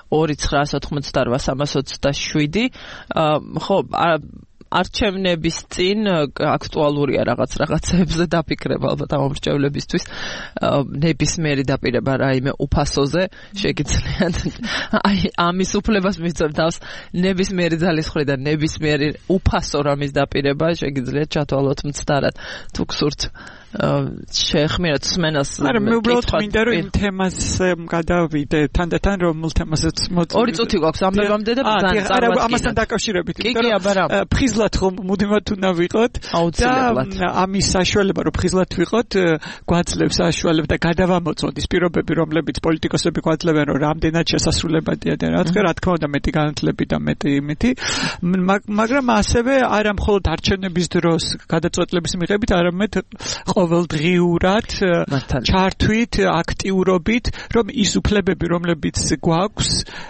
2988327 ხო არჩევნების წინ აქტუალურია რაღაცებზე დაფიქრება ალბათ ამომრჩევლებისთვის ნებისმიერი დაპირება რაიმე უფასოზე შეგიძლიათ აი ამის უფლებას მისცემ თავს ნებისმიერი ძალის მხრიდან ნებისმიერი უფასო რამის დაპირება შეგიძლიათ ჩათვალოთ მცდარად თუ გსურთ შეეხმიეროთ სმენას არა მე უბრალოდ მინდა რომ იმ თემაზე გადავიდე თანდათან რომელ თემაზეც მოწყვეტ 2 წუთი გვაქვს ამბებამდე და ბრძანა არა ამასთან დაკავშირებით კი აბარა ფხიზლად ხომ მუდმივად უნდა ვიყოთ და ამის საშუალება რომ ფხიზლად ვიყოთ გვაძლევს საშუალება და გადავამოწმოთ ის პირობები რომლებიც პოლიტიკოსები გვაძლევენ რომ რამდენად შესასრულებადია და რა თქმა უნდა მეტი განათლები და მეტი იმითი მაგრამ ასევე არა მხოლოდ არჩევნების დროს გადაწყვეტილების მიღებით არამედ ყოველდღიურად ჩართვით აქტიურობით რომ ის უფლებები რომლებიც გვაქვს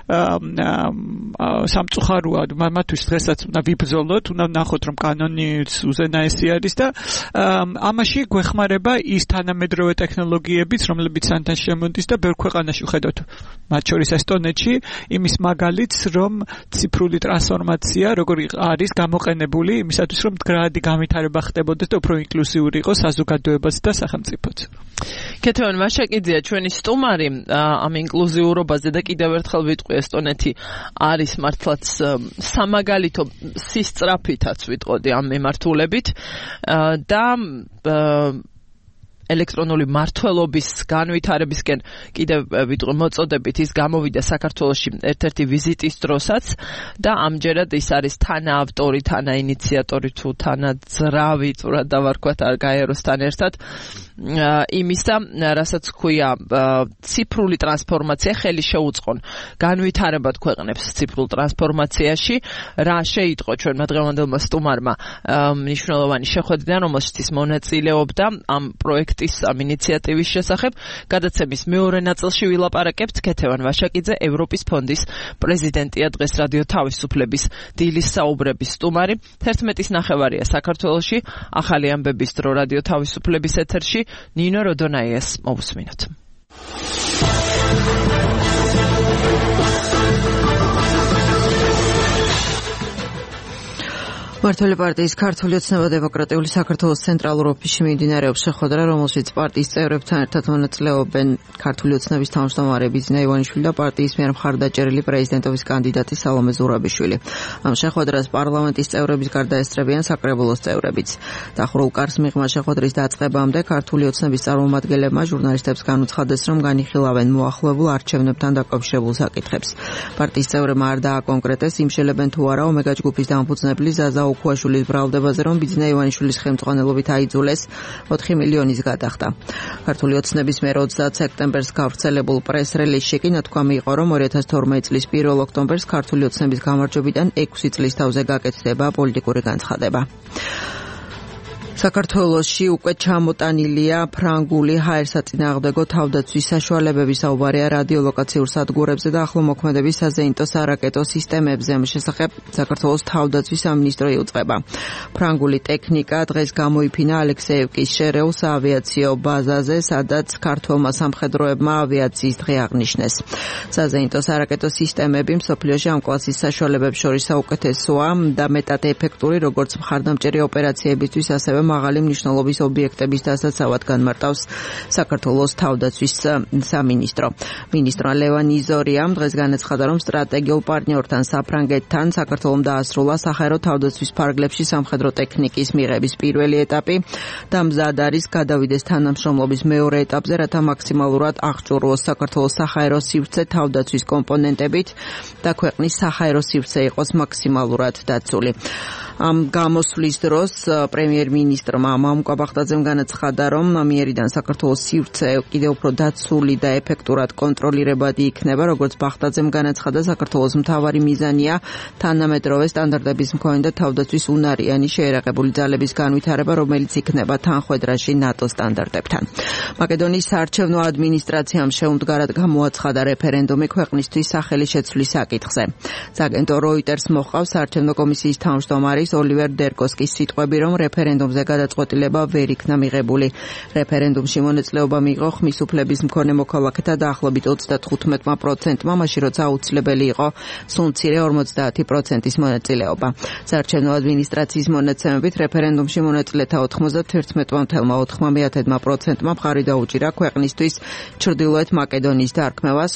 სამწუხაროა მათთვის დღესაც უნდა ვიბრძოლოთ უნდა ვნახოთ რომ კანონის უზენაესი არის და ამაში გვეხმარება ის თანამედროვე ტექნოლოგიებიც რომლებიც სანთან შემოდის და ბევრ ქვეყანაში ვხედავთ მათ შორის ესტონეთში იმის მაგალითს რომ ციფრული ტრანსფორმაცია როგორ არის გამოყენებული იმისათვის რომ მდგრადი განვითარება ხდებოდეს და უფრო ინკლუზიური იყოს საზოგადოებაც და სახელმწიფოც. კეთევან მაშაკიძეა ჩვენი სტუმარი ამ ინკლუზიურობაზე და კიდევ ერთხელ ვიტყვი ესტონეთი არის მართლაც სამაგალითო სისწრაფითაც ვიტყოდი ამ მიმართულებით და ელექტრონული მმართველობის განვითარებისკენ კიდევ ვიტყვი მოწოდებით ის გამოვიდა საქართველოში ერთ-ერთი ვიზიტის დროსაც და ამჯერად ის არის თანაავტორი, თანაინიციატორი თუ თანაძრავი, თურმე დავარქვათ არ გაეროსთან ერთად იმისა, რასაც ქვია ციფრული ტრანსფორმაცია ხელი შეუწყონ განვითარებად ქვეყნებს ციფრულ ტრანსფორმაციაში, რა შეიტყო ჩვენმა დღევანდელმა სტუმარმა მნიშვნელოვანი შეხვედრიდან, რომელშიც ის მონაწილეობდა ამ პროექტის, ამ ინიციატივის შესახებ. გადაცემის მეორე ნაწილში ვილაპარაკებთ. ქეთევან ვაშაკიძე, ევროპის ფონდის პრეზიდენტია, დღეს რადიო თავისუფლების დილის საუბრების სტუმარი. 11-ის ნახევარია საქართველოში, ახალი ამბების დრო რადიო თავისუფლების ეთერში. ნინო როდონაიას მოვუსმინოთ. მმართველი პარტიის ქართული ოცნება-დემოკრატიული საქართველოს ცენტრალურ ოფისში მიმდინარეობს შეხვედრა, რომელშიც პარტიის წევრებთან ერთად მონაწილეობენ ქართული ოცნების თავმჯდომარე ბიძინა ივანიშვილი და პარტიის მიერ მხარდაჭერილი პრეზიდენტობის კანდიდატი სალომე ზურაბიშვილი. ამ შეხვედრას პარლამენტის წევრების გარდა ესწრებიან საკრებულოს წევრებიც. დახურულ კარს მიღმა შეხვედრის დაწყებამდე ქართული ოცნების წარმომადგენლებმა ჟურნალისტებს განუცხადეს, რომ განიხილავენ მოახლოებულ არჩევნებთან დაკავშირებულ საკითხებს. პარტიის წევრებმა არ დააკონკრეტეს, იმშელებენ თუ არა ომეგა ჯგუფის დამფუძნებელი ზაზა უქუაშვილის ბრალდებაზე, რომ ბიძინა ივანიშვილის ხელმძღვანელობით აიძულეს 4 მილიონის გადახდა. ქართული ოცნების მიერ 30 სექტემბერს გავრცელებულ პრეს-რელიზში კი ნათქვამი იყო, რომ 2012 წლის 1 ოქტომბერს ქართული ოცნების გამარჯვებიდან 6 წლის თავზე გაკეთდება პოლიტიკური განცხადება. საქართველოში უკვე ჩამოტანილია ფრანგული ჰაერსაწინააღმდეგო თავდაცვის საშუალებების საუბარია რადიოლოკაციურ სადგურებზე და ახლომოქმედების საზეინტო სარაკეტო სისტემებზე. ამ შესახებ საქართველოს თავდაცვის სამინისტრო იუწყება. ფრანგული ტექნიკა დღეს გამოიფინა ალექსეევკის შერეუს ავიაციო ბაზაზე, სადაც ქართველმა სამხედროებმა ავიაციის დღე აღნიშნეს. საზეინტო სარაკეტო სისტემები მსოფლიოში ამ კლასის საშუალებებს შორის საუკეთესოა და მეტად ეფექტური, როგორც მხარდამჭერი ოპერაციებისთვის, ასევე მაღალი მნიშვნელობის ობიექტების დასაცავად განმარტავს საქართველოს თავდაცვის სამინისტრო. მინისტრმა ლევან იზორიამ დღეს განაცხადა, რომ სტრატეგიულ პარტნიორთან საფრანგეთთან საქართველომ დაასრულა საჰაერო თავდაცვის ფარგლებში სამხედრო ტექნიკის მიღების პირველი ეტაპი და მზად არის გადავიდეს თანამშრომლობის მეორე ეტაპზე, რათა მაქსიმალურად აღჭურვოს საქართველოს საჰაერო სივრცე თავდაცვის კომპონენტებით და ქვეყნის საჰაერო სივრცე იყოს მაქსიმალურად დაცული. ამ გამოსვლის დროს პრემიერ-მინისტრმა მამუკა ბახტაძემ განაცხადა, რომ ამიერიდან საქართველოს სივრცე კიდევ უფრო დაცული და ეფექტურად კონტროლირებადი იქნება. როგორც ბახტაძემ განაცხადა, საქართველოს მთავარი მიზანია თანამედროვე სტანდარტების მქონე და თავდაცვის უნარიანი შეერაყებული ძალების განვითარება, რომელიც იქნება თანხვედრაში ნატოს სტანდარტებთან. მაკედონიის საარჩევნო ადმინისტრაციამ შეუმდგარად გამოაცხადა რეფერენდუმი ქვეყნისთვის სახელი შეცვლის საკითხზე. სააგენტო როიტერს მოჰყავს საარჩევნო კომისიის თავმჯდომარის ოლივერ დერკოსკის სიტყვები, რომ რეფერენდუმზე გადაწყვეტილება ვერ იქნა მიღებული. რეფერენდუმში მონაწილეობა მიიღო ხმის უფლების მქონე მოქალაქეთა დაახლოებით 35%-მა, მაშინ როცა აუცილებელი იყო სულ მცირე 50%-ის მონაწილეობა. საარჩევნო ადმინისტრაციის მონაცემებით რეფერენდუმში მონაწილეთა 91.4%-მა მხარი დაუჭირა ქვეყნისთვის ჩრდილოეთ მაკედონიის დარქმევას,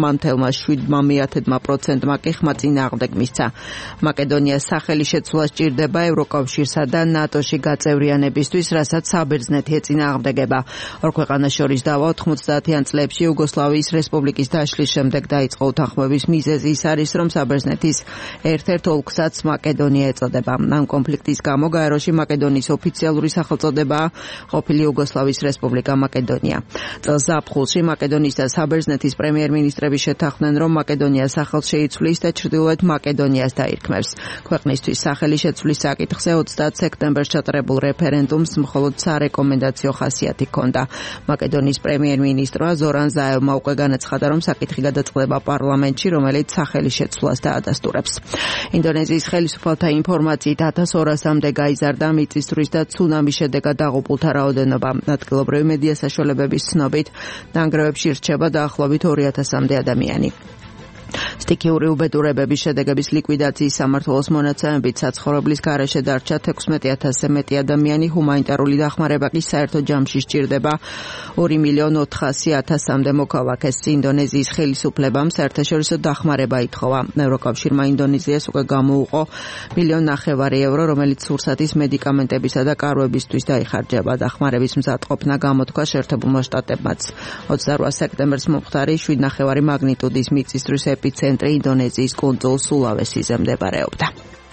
5.7%-მა კი ხმა წინააღმდეგ მისცა. მაკედონიას სახელი შეცვლას ჭირდება ევროკავშირსა და ნატოში გაწევრიანებისთვის, რასაც საბერძნეთი ეწინააღმდეგება. ორ ქვეყანას შორის დავა 90-იან წლებში იუგოსლავიის რესპუბლიკის დაშლის შემდეგ დაიწყო უთანხმოების მიზეზი ის არის, რომ საბერძნეთის ერთ-ერთ ოლქსაც მაკედონია ეწოდება. ამ კონფლიქტის გამო გაეროში მაკედონიის ოფიციალური სახელწოდებაა ყოფილი იუგოსლავიის რესპუბლიკა მაკედონია. წელს ზაფხულში მაკედონიის და საბერძნეთის პრემიერ-მინისტრები შეთანხმდნენ, რომ მაკედონია სახელს შეიცვლის და ჩრდილოეთ მაკედონიას დაირქმევს. ქვეყნისთვის სახელი შეცვლის საკითხზე 30 სექტემბერს ჩატარებულ რეფერენდუმს მხოლოდ სარეკომენდაციო ხასიათი ჰქონდა. მაკედონიის პრემიერ-მინისტრმა ზორან ზაევმა უკვე განაცხადა, რომ საკითხი გადაწყდება პარლამენტში, რომელიც სახელი შეცვლას დაადასტურებს. ინდონეზიის ხელისუფალთა ინფორმაციით 1200-მდე გაიზარდა მიწისძვრის და ცუნამის შედეგად დაღუპულთა რაოდენობა. ადგილობრივი მედია საშუალებების ცნობით, ნანგრევებში რჩება დაახლოებით 2000-მდე ადამიანი. სტიქიური უბედურებების შედეგების ლიკვიდაციის სამმართველოს მონაცემებით საცხოვრებლის გარეშე დარჩა 16,000-ზე მეტი ადამიანი, ჰუმანიტარული დახმარება კი საერთო ჯამში სჭირდება 2,400,000-მდე მოქალაქეს. ინდონეზიის ხელისუფლებამ საერთაშორისო დახმარება ითხოვა. ევროკავშირმა ინდონეზიას უკვე გამოუყო 1,5 მილიონი ევრო, რომელიც სურსათის მედიკამენტებისა და კარვებისთვის დაიხარჯება. დახმარების მზადყოფნა გამოთქვა შეერთებულმა შტატებმაც. 28 სექტემბერს მომხდარი 7,5 მაგნიტუდის მიწისძვრის ეპიცენტრი ინდონეზიის კუნძულ სულავესიზე მდებარეობდა.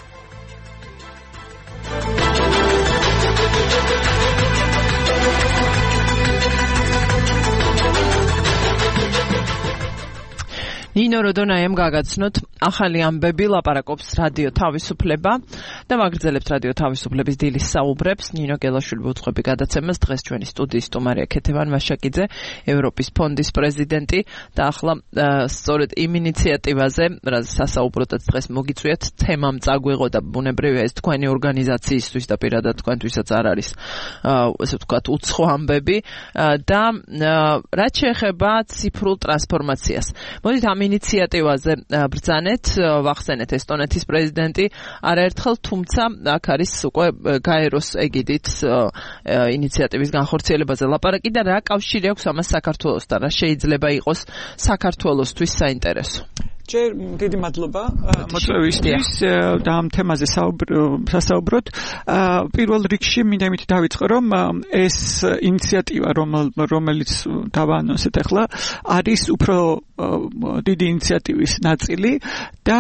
ნინო როდონაიამ გაგაცნოთ ახალი ამბები, ლაპარაკობს რადიო თავისუფლება და მაგრძელებთ რადიო თავისუფლების დილის საუბრებს. ნინო გელაშვილი უძღვები გადაცემას დღეს ჩვენი სტუდიის სტუმარია ქეთევან ვაშაკიძე, ევროპის ფონდის პრეზიდენტი და ახლა სწორედ იმ ინიციატივაზე, რაც სასაუბროდაც დღეს მოგიწვიათ, თემამ წაგვიღო და ბუნებრივია ეს თქვენი ორგანიზაციისთვის და პირადად თქვენთვისაც არ არის ესე ვთქვათ უცხო ამბები და რაც შეეხება ციფრულ ტრანსფორმაციას. მოდით ამ ინიციატივაზე ბრძანეთ, ვახსენეთ ესტონეთის პრეზიდენტი არაერთხელ, თუმცა აქ არის უკვე გაეროს ეგიდით ინიციატივის განხორციელებაზე ლაპარაკი და რა კავშირი აქვს ამას საქართველოსთან, რა შეიძლება იყოს საქართველოსთვის საინტერესო. ჯერ დიდი მადლობა მოწვევისთვის და ამ თემაზე სასაუბროთ. პირველ რიგში მინდა იმით დავიწყო, რომ ეს ინიციატივა, რომელიც დავაანონსეთ ახლა, არის უფრო დიდი ინიციატივის ნაწილი და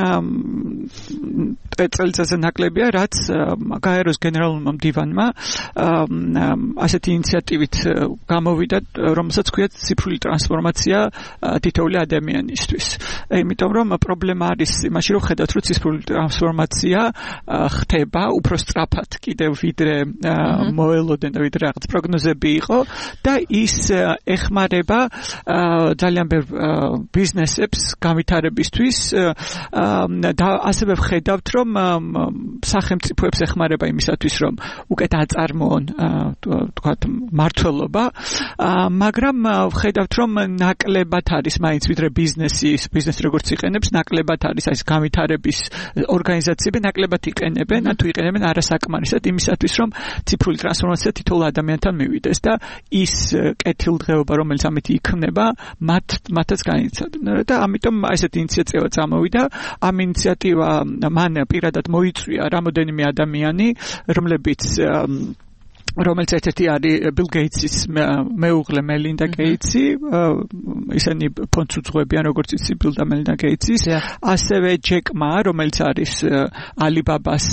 წელიწადზე ნაკლებია, რაც გაეროს გენერალურმა მდივანმა ასეთი ინიციატივით გამოვიდა, რომელსაც ქვია ციფრული ტრანსფორმაცია თითოეული ადამიანისთვის. იმიტომ რომ პრობლემა არის იმაში, რომ ხედავთ, რომ ციფრული ტრანსფორმაცია ხდება უფრო სწრაფად კიდევ ვიდრე მოელოდენ და ვიდრე რაღაც პროგნოზები იყო და ის ეხმარება ძალიან ბევრ ბიზნესებს განვითარებისთვის და ასევე ვხედავთ, რომ სახელმწიფოებს ეხმარება იმისათვის, რომ უკეთ აწარმოონ თქვათ მართლობა, მაგრამ ვხედავთ, რომ ნაკლებად არის მაინც ვიდრე ბიზნესი როგორც იყენებს, ნაკლებად არის ეს განვითარების ორგანიზაციები, ნაკლებად იყენებენ, თუ იყენებენ არასაკმარისად იმისათვის, რომ ციფრული ტრანსფორმაცია თითოეულ ადამიანთან მივიდეს და ის კეთილდღეობა, რომელიც ამით იქმნება, მათაც განიცადონ. და ამიტომ ესეთი ინიციატივა წამოვიდა. ამ ინიციატივა მან პირადად მოიწვია რამოდენიმე ადამიანი, რომელიც ერთ-ერთი არის ბილ გეიტსის მეუღლე მელინდა გეიტსი, ისინი ფონდს უძღვებიან, როგორც იცი ბილ და მელინდა გეიტსის, ასევე ჯეკ მა, რომელიც არის ალიბაბას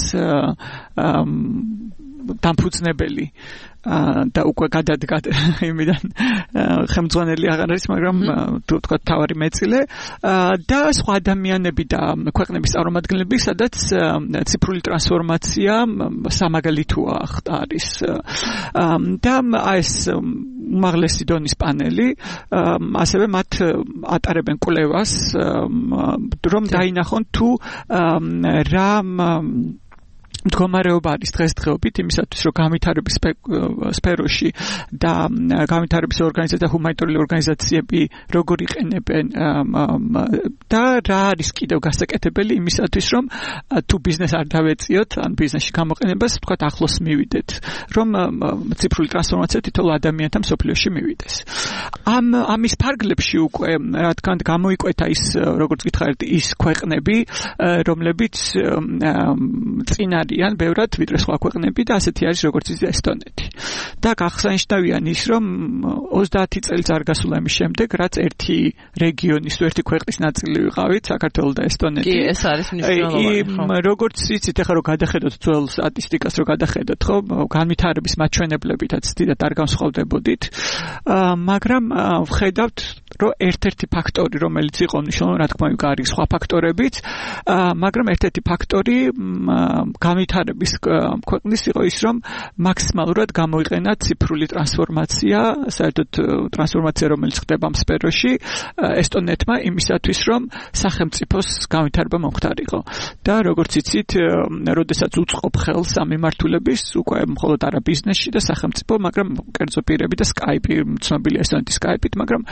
დამფუძნებელი და უკვე გადადგა იმიდან ხელმძღვანელი აღარ არის, მაგრამ თქვა თავარი მეწილე და სხვა ადამიანები და ქვეყნების წარმომადგენლები, სადაც ციფრული ტრანსფორმაცია სამაგალითოა არის და ეს უმაღლესი დონის პანელი, ასევე მათ ატარებენ კვლევას, რომ დაინახონ თუ რა მდგომარეობა არის დღესდღეობით იმისათვის, რომ განვითარების სფეროში და განვითარების ორგანიზაციები და ჰუმანიტარული ორგანიზაციები როგორ იყენებენ და რა არის კიდევ გასაკეთებელი იმისათვის, რომ თუ ბიზნეს არ დავეწიოთ, ან ბიზნესში გამოყენებას თქვათ ახლოს მივიდეთ, რომ ციფრული ტრანსფორმაცია თითოეულ ადამიანთან მსოფლიოში მივიდეს. ამის ფარგლებში უკვე რა თქმა უნდა გამოიკვეთა ის, როგორც გითხარით, ის ქვეყნები, რომლებიც წინ არიან ბევრად ვიდრე სხვა ქვეყნები და ასეთი არის როგორც ესტონეთი. და გახსანიშნავია ის, რომ 30 წელს არ გასულა იმის შემდეგ, რაც ერთი რეგიონის თუ ერთი ქვეყნის ნაწილი ვიყავით, საქართველო და ესტონეთი. კი, ეს არის მნიშვნელოვანი. როგორც იცით, ახლა რომ გადახედოთ ძველ სტატისტიკას, რომ გადახედოთ, ხო, განვითარების მაჩვენებლებითაც დიდად არ განსხვავდებოდით, მაგრამ ვხედავთ, რომ ერთ-ერთი ფაქტორი, რომელიც იყო მნიშვნელოვანი, რა თქმა უნდა, არის სხვა ფაქტორებიც, მაგრამ ერთ-ერთი ფაქტორი განვითარების ქვეყნის იყო ის, რომ მაქსიმალურად გამოიყენა ციფრული ტრანსფორმაცია, საერთოდ ტრანსფორმაცია, რომელიც ხდება ამ სფეროში, ესტონეთმა იმისათვის, რომ სახელმწიფოს განვითარება მომხდარიყო. და როგორც იცით, როდესაც უწყობ ხელს ამ მიმართულების, უკვე მხოლოდ არა ბიზნესში და სახელმწიფო, მაგრამ კერძო პირები და სკაიპი, ცნობილია ესტონეთის სკაიპით, მაგრამ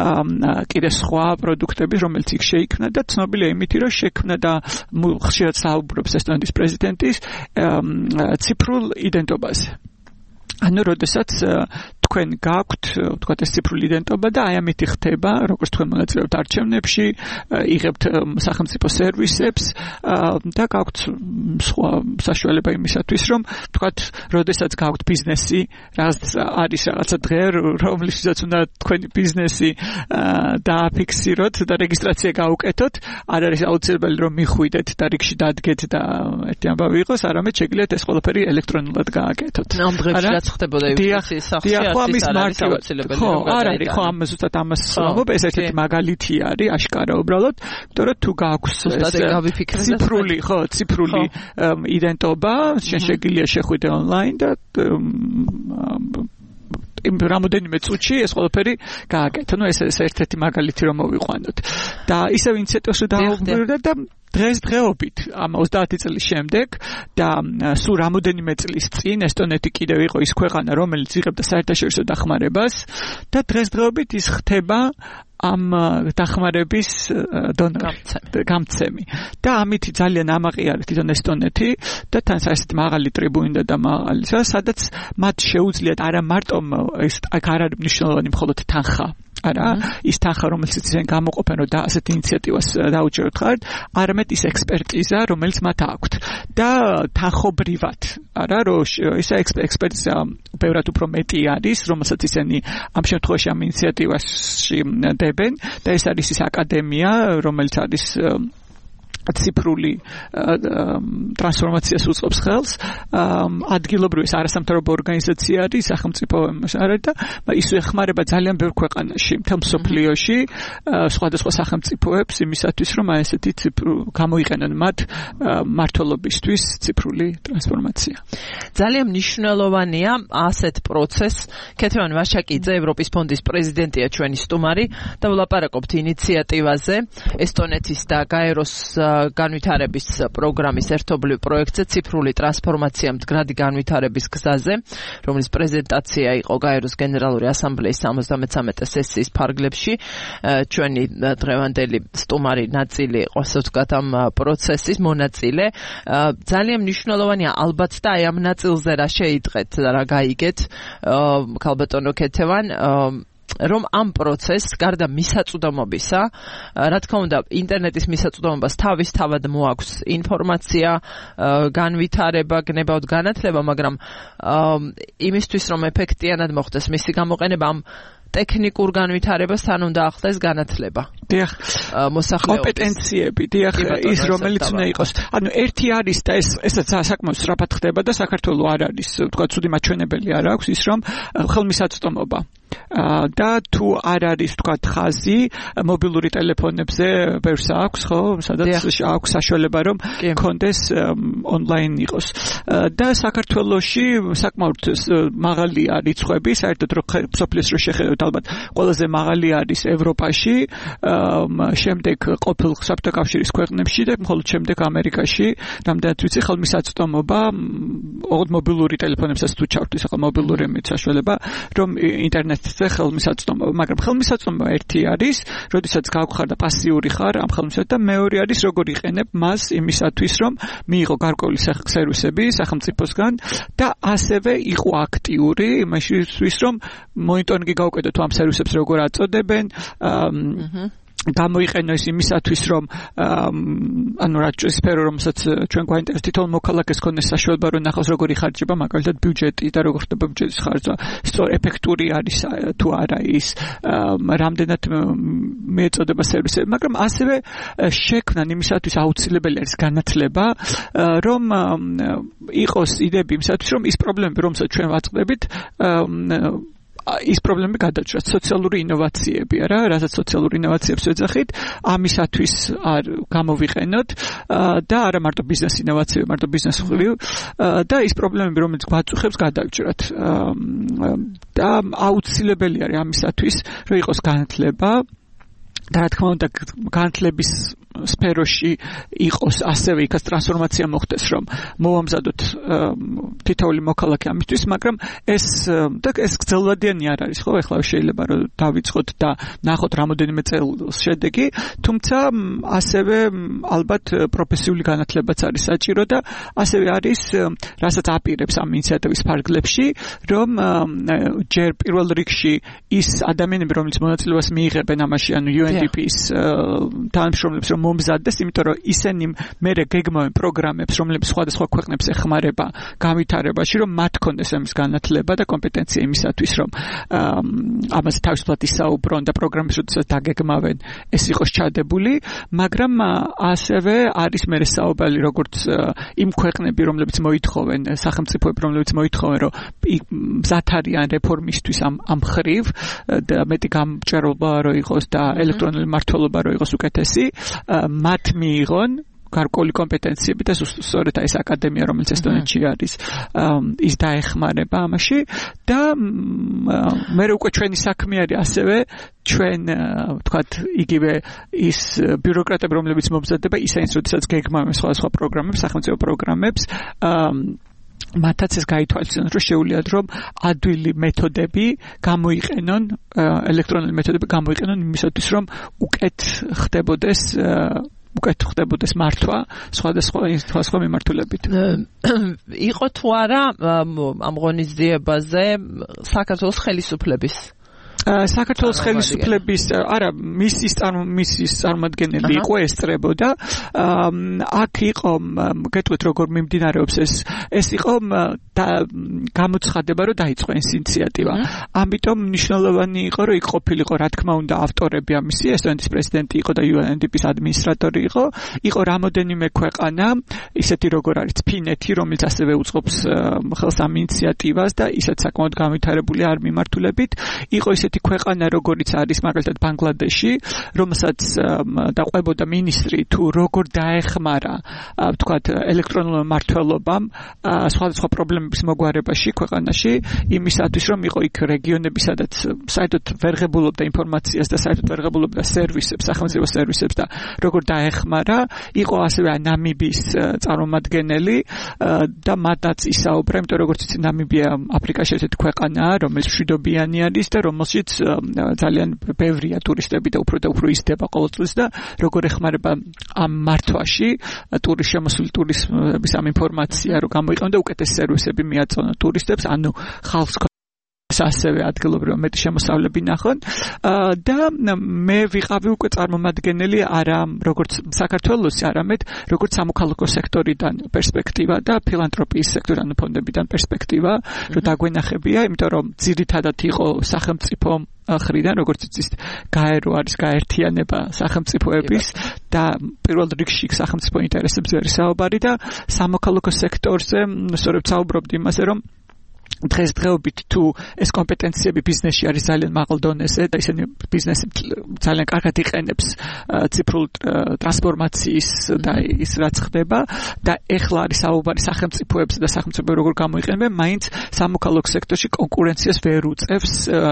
კიდე სხვა პროდუქტები, რომელიც იქ შეიქმნა და ცნობილია იმით, რომ შექმნა და ხშირად საუბრობს ესტონეთის პრეზიდენტის ციფრულ იდენტობაზე. ანუ როდესაც თქვენ გაქვთ თქვათ ეს ციფრული იდენტობა და აი ამით ხდება როგორც თქვენ მონაწილეობთ არჩევნებში იღებთ სახელმწიფო სერვისებს და გაქვთ სხვა საშუალება იმისათვის რომ თქვათ როდესაც გაქვთ ბიზნესი არის რაღაცა დღე რომლისთვისაც უნდა თქვენი ბიზნესი დააფიქსიროთ და რეგისტრაცია გაუკეთოთ არ არის აუცილებელი რომ მიხვიდეთ და რიგში დადგეთ და ერთი ამბავი იყოს არამედ შეგიძლიათ ეს ყველაფერი ელექტრონულად გააკეთოთ ამ დღეებში რაც ხდებოდა იუსტიციის სახში ამის მარტივად ხო არ არის ხო ამ ზუსტად ამას ვამბობ ეს ერთ-ერთი მაგალითი არის აშკარა უბრალოდ იმიტომ რომ თუ გაქვს ციფრული იდენტობა შენ შეგიძლია შეხვიდე ონლაინ და იმ რამოდენიმე წუთში ეს ყველაფერი გააკეთო. ნუ ეს ერთ-ერთი მაგალითი რომ მოვიყვანოთ. და ისევ ინციდენტს დავუბრუნდეთ და დღესდღეობით ამ 30 წლის შემდეგ და სულ რამოდენიმე წლის წინ ესტონეთი კიდევ იყო ის ქვეყანა რომელიც იღებდა საერთაშორისო დახმარებას და დღესდღეობით ის ხდება ამ დახმარების გამცემი და ამით ძალიან ამაყი არის თვითონ ესტონეთი და თან ესეთი მაღალი ტრიბუნი და მაღალი სადაც მათ შეუძლიათ არა მარტო ეს არ არის მნიშვნელოვანი მხოლოდ თანხა არა ის თანხა რომელიც ისინი გამოყოფენ რომ და ასეთ ინიციატივას დაუჭეროთ ხართ არამედ ის ექსპერტიზა რომელიც მათ აქვთ და თანხობრივად არა რომ ეს ექსპერტიზა ბევრად უფრო მეტი არის რომელსაც ისინი ამ შემთხვევაში ამ ინიციატივაში დებენ და ეს არის ის აკადემია რომელიც არის ციფრული ტრანსფორმაციას უწყობს ხელს ადგილობრივი არასამთავრობო ორგანიზაცია არის სახელმწიფო არის და ის ეხმარება ძალიან ბევრ ქვეყანაში მთელ მსოფლიოში სხვადასხვა სახელმწიფოებს იმისათვის რომ ესეთი გამოიყენონ მათ მართლობისთვის ციფრული ტრანსფორმაცია ძალიან მნიშვნელოვანია ასეთ პროცესს ქეთევან ვაშაკიძე ევროპის ფონდის პრეზიდენტია ჩვენი სტუმარი და ვლაპარაკობთ ინიციატივაზე ესტონეთის და გაეროს განვითარების პროგრამის ერთობლივ პროექტზე ციფრული ტრანსფორმაცია მდგრადი განვითარების გზაზე, რომლის პრეზენტაცია იყო გაეროს გენერალური ასამბლეის 73-ე სესიის ფარგლებში. ჩვენი დღევანდელი სტუმარი ნაწილი იყო, ასე ვთქვათ, ამ პროცესის მონაწილე. ძალიან მნიშვნელოვანია ალბათ და აი ამ ნაწილზე რა შეიტყეთ, რა გაიგეთ, ქალბატონო ქეთევან, რომ ამ პროცესს გარდა მისაწვდომობისა, რა თქმა უნდა, ინტერნეტის მისაწვდომობას თავისთავად მოაქვს ინფორმაცია, განვითარება, გნებავთ განათლება, მაგრამ იმისთვის რომ ეფექტიანად მოხდეს მისი გამოყენება ამ ტექნიკურ განვითარებასთან უნდა ახლდეს განათლება. დიახ, კომპეტენციები, დიახ, ის რომელიც უნდა იყოს. ანუ ერთი არის და ესაც საკმაოდ სწრაფად ხდება და საქართველოს არ არის, თქვა ცუდი მაჩვენებელი არ აქვს ის რომ ხელმისაწვდომობა და თუ არ არის თქვა ხაზი მობილური ტელეფონებზე ბევრს აქვს ხო სადაც აქვს საშუალება რომ კონდეს ონლაინ იყოს და საქართველოში საკმაოდ მაღალი არის რიცხვები საერთოდ რომ სოფლის რო შეხედოთ ალბათ ყველაზე მაღალი არის ევროპაში შემდეგ ყოფილ საბჭოთა კავშირის ქვეყნებში და მხოლოდ შემდეგ ამერიკაში რამდენად ვიცი ხელმისაწვდომობა ოღონდ მობილური ტელეფონებსაც თუ ჩავთვის ახლა მობილური საშუალება რომ ინტერნეტზე ხელმისაწვდომობა, მაგრამ ხელმისაწვდომობა ერთი არის, როდესაც გავხარ და პასიური ხარ ამ ხელმისაწვდომად და მეორე არის როგორ იყენებ მას იმისათვის რომ მიიღო გარკვეული სერვისები სახელმწიფოსგან და ასევე იყო აქტიური იმისთვის რომ მონიტორინგი გავუკეთო თუ ამ სერვისებს როგორ აწოდებენ გამოიყენო ის იმისათვის რომ ანუ რა სფერო რომელსაც ჩვენ გვაინტერესებს თითოეულ მოქალაქეს ქონდეს საშუალება რომ ნახოს როგორ იხარჯება მაგალითად ბიუჯეტი და როგორ ხდება ბიუჯეტის ხარჯვა სწორ ეფექტური არის თუ არა ის რამდენად მეწოდება სერვისები მაგრამ ასევე შექმნან იმისათვის აუცილებელი არის განათლება რომ იყოს იდეები იმისათვის რომ ის პრობლემები რომელსაც ჩვენ ვაწყდებით ის პრობლემები გადაჭრათ სოციალური ინოვაციები არა რასაც სოციალური ინოვაციებს ვეძახით ამისათვის არ გამოვიყენოთ და არა მარტო ბიზნეს ინოვაციები მარტო ბიზნეს ხრივ და ის პრობლემები რომელიც გვაწუხებს გადაჭრათ და აუცილებელი არის ამისათვის რომ იყოს განათლება და რა თქმა უნდა განათლების სფეროში იყოს ასევე იქაც ტრანსფორმაცია მოხდეს რომ მოვამზადოთ თითოეული მოქალაქე ამისთვის მაგრამ ეს გრძელვადიანი არ არის ხო ეხლა შეიძლება რომ დავიწყოთ და ნახოთ რამოდენიმე წელს შედეგი თუმცა ასევე ალბათ პროფესიული განათლებაც არის საჭირო და ასევე არის რასაც აპირებს ამ ინიციატივის ფარგლებში რომ ჯერ პირველ რიგში ის ადამიანები რომლებიც მონაწილეობას მიიღებენ ამაში ანუ UNDP-ის თანამშრომლებს რომ მომზადდეს, იმიტომ რომ ისინი მერე გეგმავენ პროგრამებს, რომლებიც სხვადასხვა ქვეყნებს ეხმარება განვითარებაში, რომ მათ კონდეს ამის განათლება და კომპეტენცია იმისათვის, რომ ამაზე თავისუფლად ისაუბრონ და პროგრამებს როდესაც დაგეგმავენ, ეს იყოს ჩადებული, მაგრამ ასევე არის მერე საუბარი, როგორც იმ ქვეყნები, რომლებიც მოითხოვენ, სახელმწიფოები, რომლებიც მოითხოვენ, რომ მზად არიან რეფორმისთვის ამ ხრივ და მეტი გამჭირვალობა რო იყოს და ელექტრონული მმართველობა რო იყოს უკეთესი მათ მიიღონ გარკვეული კომპეტენციები და სწორედ ეს აკადემია რომელიც ესტონეთში არის ის დაეხმარება ამაში და მე უკვე ჩვენი საქმე არის ასევე ჩვენ ვთქვათ იგივე ის ბიუროკრატები რომლებიც მომზადდება ისინიც როდესაც გეგმავენ სხვადასხვა პროგრამებს სახელმწიფო პროგრამებს მათაც ეს გაითვალისწინოთ რომ შეუძლიათ რომ ადვილი მეთოდები გამოიყენონ ელექტრონული მეთოდები გამოიყენონ იმისათვის რომ უკეთ ხდებოდეს მართვა სხვადასხვა მიმართულებით. იყო თუ არა ამ ღონისძიებაზე საქართველოს ხელისუფლების საქართველოს ხელისუფლების არა მისის წარმომადგენელი იყო ესწრებოდა აქ იყო გეტყვით როგორ მიმდინარეობს ეს იყო გამოცხადება რომ დაიწყო ეს ინიციატივა ამიტომ მნიშვნელოვანი იყო რომ იქ ყოფილიყო რა თქმა უნდა ავტორები ამისი ესტონეთის პრეზიდენტი იყო და UNDP-ის ადმინისტრატორი იყო რამოდენიმე ქვეყანა ისეთი როგორ არის ფინეთი რომელიც ასევე უწყობს ხელს ამ ინიციატივას და ისეთ საკმაოდ განვითარებული არ მიმართულებით იყო ისეთი ქვეყანა როგორიც არის მაგალითად ბანგლადეში რომელსაც დაყვებოდა მინისტრი თუ როგორ დაეხმარა ვთქვათ ელექტრონულ მმართველობამ სხვადასხვა პრობლემების მოგვარებაში ქვეყანაში იმისათვის რომ იყო იქ რეგიონები სადაც საერთოდ ვერ ღებულობდა ინფორმაციას და საერთოდ ვერ ღებულობდა სერვისებს სახელმწიფო სერვისებს და როგორ დაეხმარა იყო ასევე ნამიბიის წარმომადგენელი და მათაც ისაუბრა იმიტომ როგორც იცი ნამიბია აფრიკაში ერთ-ერთი ქვეყანაა რომელიც მშვიდობიანი არის და რომელშიც ძალიან ბევრია ტურისტები და უფრო იზრდება ყოველწლის და როგორ ეხმარება ამ მართვაში შემოსული ტურისტების ამ ინფორმაცია რომ გამოიყენონ და უკეთეს სერვისები მიაწონონ ტურისტებს ანუ ხალხს ასევე ადგილობრივ მეტი შემოსავლები ნახონ და მე ვიყავი უკვე წარმომადგენელი არა როგორც საქართველოს არამედ როგორც სამოქალაქო სექტორიდან პერსპექტივა და ფილანთროპიის სექტორიდან ფონდებიდან პერსპექტივა რომ დაგვენახებია იმიტომ რომ ძირითადად იყო სახელმწიფო ხრიდან როგორც იცით გაერო არის გაერთიანება სახელმწიფოების და პირველ რიგში სახელმწიფო ინტერესებზე არის საუბარი და სამოქალაქო სექტორზე სწორედ საუბრობდი იმაზე რომ დღესდღეობით თუ ეს კომპეტენციები ბიზნესში არის ძალიან მაღალ დონეზე და ისინი ბიზნესი ძალიან კარგად იყენებს ციფრულ ტრანსფორმაციის და ის რაც ხდება და ეხლა არის საუბარი სახელმწიფოებზე და სახელმწიფო როგორ გამოიყენებენ მაინც სამოქალაქო სექტორში კონკურენციას ვერ უწევს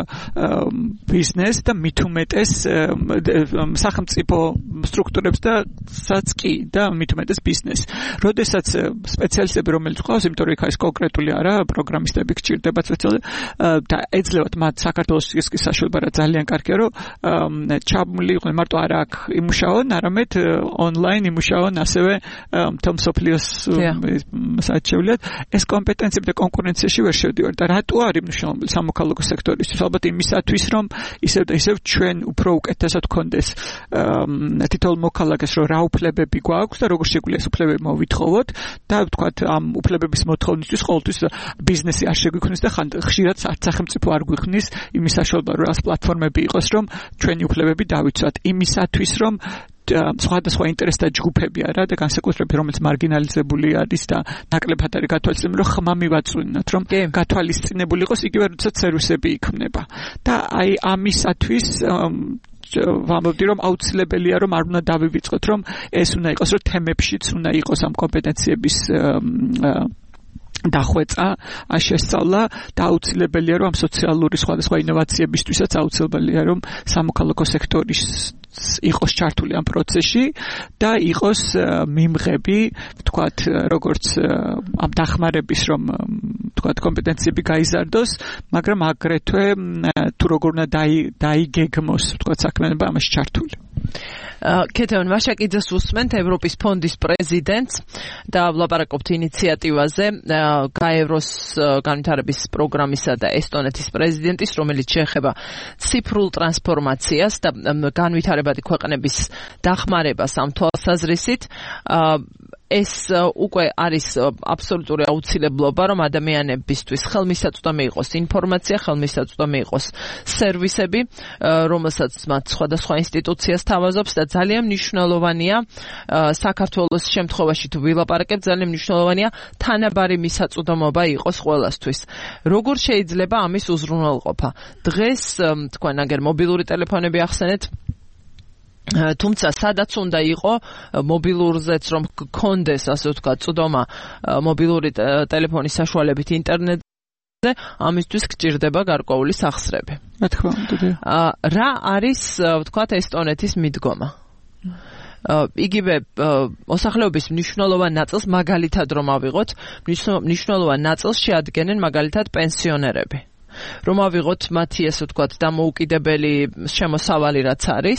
ბიზნეს და მით უმეტეს სახელმწიფო სტრუქტურებს და სადაც კი და მით უმეტეს ბიზნეს. როდესაც სპეციალისტები რომელიც ყავს, იმიტომ რომ იქ არის კონკრეტული არა პროგრამისტები გჭირდება სპეციალისტები და ეძლევათ მათ საქართველოს ის საშუალება რა ძალიან კარგია რომ ჩაბმული იყვნენ მარტო არა აქ იმუშაონ, არამედ ონლაინ იმუშაონ ასევე თომსოფლიოს საჩევლად ეს კომპეტენციები და კონკურენციაში ვერ შევდივართ და რატო არის მნიშვნელოვანი სამოქალაქო სექტორისთვის ალბათ იმისათვის რომ ისევ და ისევ ჩვენ უფრო უკეთესად გქონდეს თითოეულ მოქალაქეს რომ რა უფლებები გვაქვს და როგორ შეგვიძლია ეს უფლებები მოვითხოვოთ და ვთქვათ ამ უფლებების მოთხოვნისთვის ყოველთვის ბიზნესი არ შეგვიქმნის და ხშირად სახელმწიფო არ გვიხნის იმის საშუალება რომ ეს პლატფორმები იყოს რომ ჩვენი უფლებები დავიცვათ იმისათვის რომ სხვადასხვა ინტერესთა ჯგუფები არა და განსაკუთრებით რომელიც მარგინალიზებული არის და ნაკლებად არის გათვალისწინებული რომ ხმა მივაწვინოთ რომ გათვალისწინებული იყოს იგივე როდესაც სერვისები იქმნება და აი ამისათვის ვამბობდი რომ აუცილებელია რომ არ უნდა დავივიწყოთ რომ ეს უნდა იყოს რომ თემებშიც უნდა იყოს ამ კომპეტენციების დახვეწა, შესწავლა და აუცილებელია რომ ამ სოციალური სხვადასხვა ინოვაციებისთვისაც აუცილებელია რომ სამოქალაქო სექტორის იყოს ჩართული ამ პროცესში და იყოს მიმღები, ვთქვათ, როგორც ამ დახმარების რომ ვთქვათ კომპეტენციები გაიზარდოს, მაგრამ აგრეთვე თუ როგორ უნდა დაიგეგმოს, ვთქვათ, საქმიანობა ამაში ჩართული. ქეთევან ვაშაკიძეს უსმენთ ევროპის ფონდის პრეზიდენტს და ვლაპარაკობთ ინიციატივაზე გაევროს განვითარების პროგრამისა და ესტონეთის პრეზიდენტის, რომელიც შეეხება ციფრულ ტრანსფორმაციას და განვითარებადი ქვეყნების დახმარებას ამ თვალსაზრისით. ეს უკვე არის აბსოლუტური აუცილებლობა, რომ ადამიანებისთვის ხელმისაწვდომი იყოს ინფორმაცია, ხელმისაწვდომი იყოს სერვისები, რომელსაც მათ სხვადასხვა ინსტიტუციას თავაზობს და ძალიან მნიშვნელოვანია საქართველოს შემთხვევაში თუ ვილაპარაკებ, ძალიან მნიშვნელოვანია თანაბარი მისაწვდომობა იყოს ყველასთვის. როგორ შეიძლება ამის უზრუნველყოფა? დღეს თქვენ აგერ მობილური ტელეფონები ახსენეთ, თუმცა სადაც უნდა იყო მობილურზეც რომ გქონდეს, ასე ვთქვათ, წვდომა მობილური ტელეფონის საშუალებით ინტერნეტზე, ამისთვის გჭირდება გარკვეული სახსრები. რა თქმა უნდა. რა არის, ვთქვათ, ესტონეთის მიდგომა? იგივე მოსახლეობის მნიშვნელოვან ნაწილს მაგალითად რომ ავიღოთ, მნიშვნელოვან ნაწილს შეადგენენ მაგალითად პენსიონერები. რომ ავიღოთ მათი, ასე ვთქვათ, დამოუკიდებელი შემოსავალი რაც არის,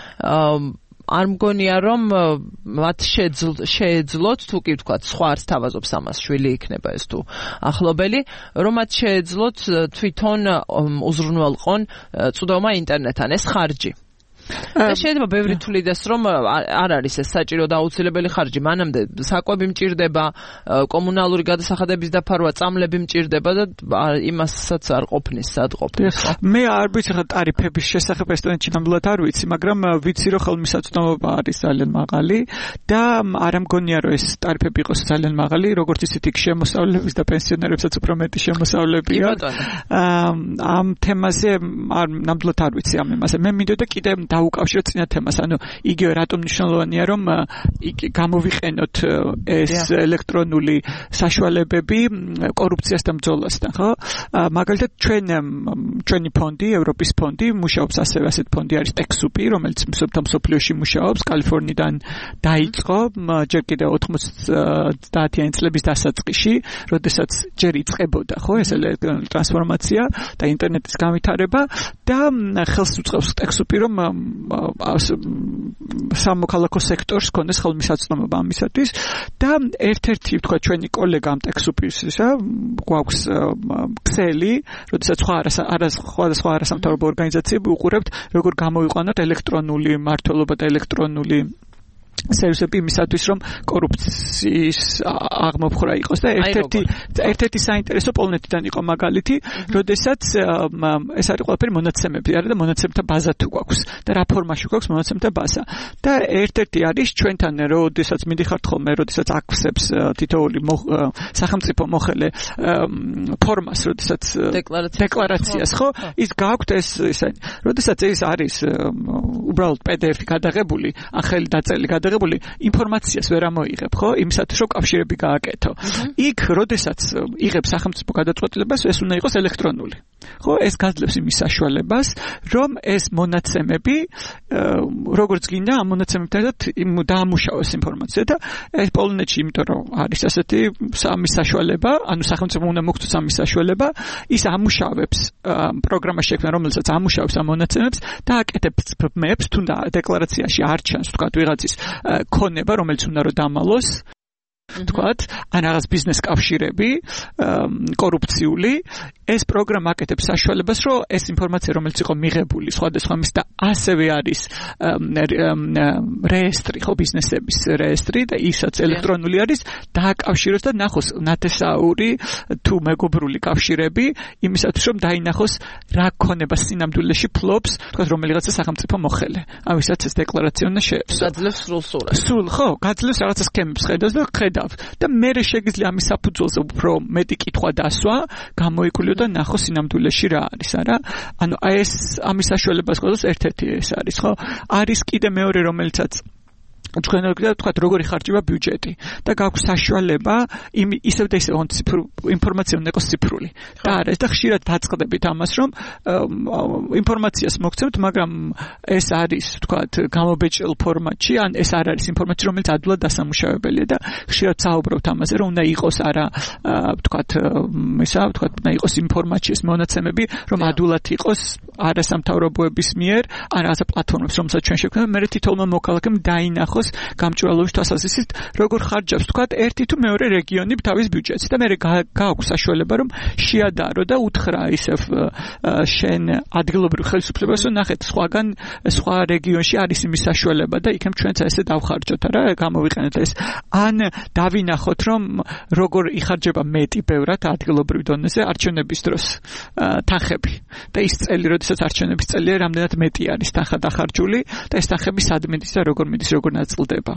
არ მგონია რომ მათ შეეძლოთ, თუ კი ვთქვათ, სხვა არც თავაზობს ამას, შვილი იქნება ეს თუ ახლობელი, რომ მათ შეეძლოთ თვითონ უზრუნველყონ წვდომა ინტერნეტთან, ეს ხარჯი. და შეიძლება ბევრი თვლიდეს, რომ არ არის ეს საჭირო და აუცილებელი ხარჯი, მანამდე საკვები მჭირდება, კომუნალური გადასახადების დაფარვა, წამლები მჭირდება და იმასაც არ ყოფნის, სად ყოფნის. მე არ ვიცი ხა ტარიფების შესახებ ესტონეთში ნამდვილად არ ვიცი, მაგრამ ვიცი რომ ხელმისაწვდომობა არის ძალიან მაღალი და არ მგონია რომ ეს ტარიფები იყოს ძალიან მაღალი, როგორც ისეთი შემოსავლების და პენსიონერებსაც უფრო მეტი შემოსავლებია. ამ თემაზე ნამდვილად არ ვიცი ამ იმაზე. მე მინდოდა კიდე დაუკავშირო წინა თემას, ანუ იგივე რატომ მნიშვნელოვანია რომ გამოვიყენოთ ეს ელექტრონული საშუალებები კორუფციასთან ბრძოლასთან, ხო? მაგალითად ჩვენი ფონდი, ევროპის ფონდი მუშაობს ასევე ასეთ ფონდი არის ტექსუპი, რომელიც მსოფლიოში მუშაობს, კალიფორნიიდან დაიწყო ჯერ კიდევ 90-იანი წლების დასაწყისში, როდესაც ჯერ იწყებოდა, ხო, ეს ელექტრონული ტრანსფორმაცია და ინტერნეტის განვითარება და ხელს უწყობს ტექსუპი რომ სამოქალაქო სექტორს ქონდეს ხელმისაწვდომობა ამისათვის და ერთ-ერთი ვთქვა ჩვენი კოლეგა ამ ტექსუპისისა გვაქვს ქსელი, როდესაც სხვა არასამთავრობო ორგანიზაციები უყურებთ როგორ გამოიყვანოთ ელექტრონული მმართველობა და ელექტრონული სერვისები იმისათვის რომ კორუფციის აღმოფხვრა იყოს და ერთ-ერთი საინტერესო პოლონეთიდან იყო მაგალითი, როდესაც ეს არის ყველაფერი მონაცემები არის და მონაცემთა ბაზა თუ გვაქვს და რა ფორმაში გვაქვს მონაცემთა ბაზა და ერთ-ერთი არის ჩვენთან როდესაც მიდიხართ ხოლმე, როდესაც აქვსებს თითოეული სახელმწიფო მოხელე ფორმას, როდესაც დეკლარაციას, ხო, ის გააქვთ ესე, როდესაც ეს არის უბრალოდ PDF-ი გადაღებული, ახალი დაწელი გადაღებული, ინფორმაციას ვერ ამოიღებ, ხო? იმისათვის რომ კავშირები გააკეთო. იქ, როდესაც იღებ სახელმწიფო გადაწყვეტილებას, ეს უნდა იყოს ელექტრონული. ხო, ეს გაძლევს იმის საშუალებას, რომ ეს მონაცემები, როგორც გინდა, ამ მონაცემებთან დაამუშავოს ინფორმაცია და ეს პოლონეთში, იმიტომ რომ არის ასეთი სამი საშუალება, ანუ სახელმწიფო უნდა მოგვწოს ამის საშუალება, ის ამუშავებს პროგრამას შექმნა, რომელსაც ამუშავებს ამ მონაცემებს და აკეთებს ბმებს, თუნდა დეკლარაციაში არ ჩანს, თქვა ვიღაცის ქონება, რომელიც უნდა რომ დამალოს, თქვათ, ან რაღაც ბიზნეს კავშირები, კორუფციული, ეს პროგრამა აკეთებს საშუალებას, რომ ეს ინფორმაცია, რომელიც იყო მიღებული სხვადასხვა მის და ასევე არის რეესტრი, ხო, ბიზნესების რეესტრი და ისაც ელექტრონული არის, დააკავშიროს და ნახოს ნათესაური თუ მეგობრული კავშირები, იმისათვის რომ დაინახოს რა ქონება სინამდვილეში ფლობს, თქვათ, რომელიღაცა სახელმწიფო მოხელე. ამისაც ეს დეკლარაცია უნდა შეეცვლოს. გაძლევს სრულ-სრულად. სულ, ხო, გაძლევს რაღაცა სქემებს ხედავს და მე შეგვიძლია ამის საფუძველზე უფრო მეტი კითხვა დასვა, გამოიკულიო და ნახო სინამდვილეში რა არის, არა? ანუ ეს ამის საშუალებას ყოლოს ერთ-ერთი ეს არის, ხო? არის კიდე მეორე, რომელიცაც თქვენ თქვათ როგორ იხარჯება ბიუჯეტი და გაქვს საშუალება ისევ და ისევ ინფორმაცია უნდა იყოს ციფრული და არა და ხშირად დაწყდებით ამას რომ ინფორმაციას მოგცემთ მაგრამ ეს არის თქვათ გამობეჭდილ ფორმატში ან ეს არ არის ინფორმაცია რომელიც ადვილად დასამუშავებელია და ხშირად საუბრობთ ამაზე რომ უნდა იყოს არა თქვათ უნდა იყოს ინფორმაციის მონაცემები რომ ადვილად იყოს არასამთავრობოების მიერ ან რაღაცა პლატფორმებს რომელსაც ჩვენ შევქმნით მე თითოეულმა მოქალაქემ დაინახოს გამჭვირვალობის თვალსაზრისით როგორ ხარჯავს თქვათ ერთი თუ მეორე რეგიონი თავის ბიუჯეტს და მე გააქვს საშუალება რომ შეადარო და უთხრა ისევ შენ ადგილობრივ ხელისუფლებას რომ ნახეთ სხვა რეგიონში არის იმის საშუალება და იქნებ ჩვენც ესე დავხარჯოთ რა გამოვიყენოთ ეს ან დავინახოთ რომ როგორ იხარჯება მეტი ბევრად ადგილობრივ დონეზე არჩევნების დროს თანხები და ის წელი როდესაც არჩევნების წელია რამდენად მეტი არის თანხა დახარჯული და ეს თანხები სად მიდის და როგორ მიდის როგორ ნაწილდება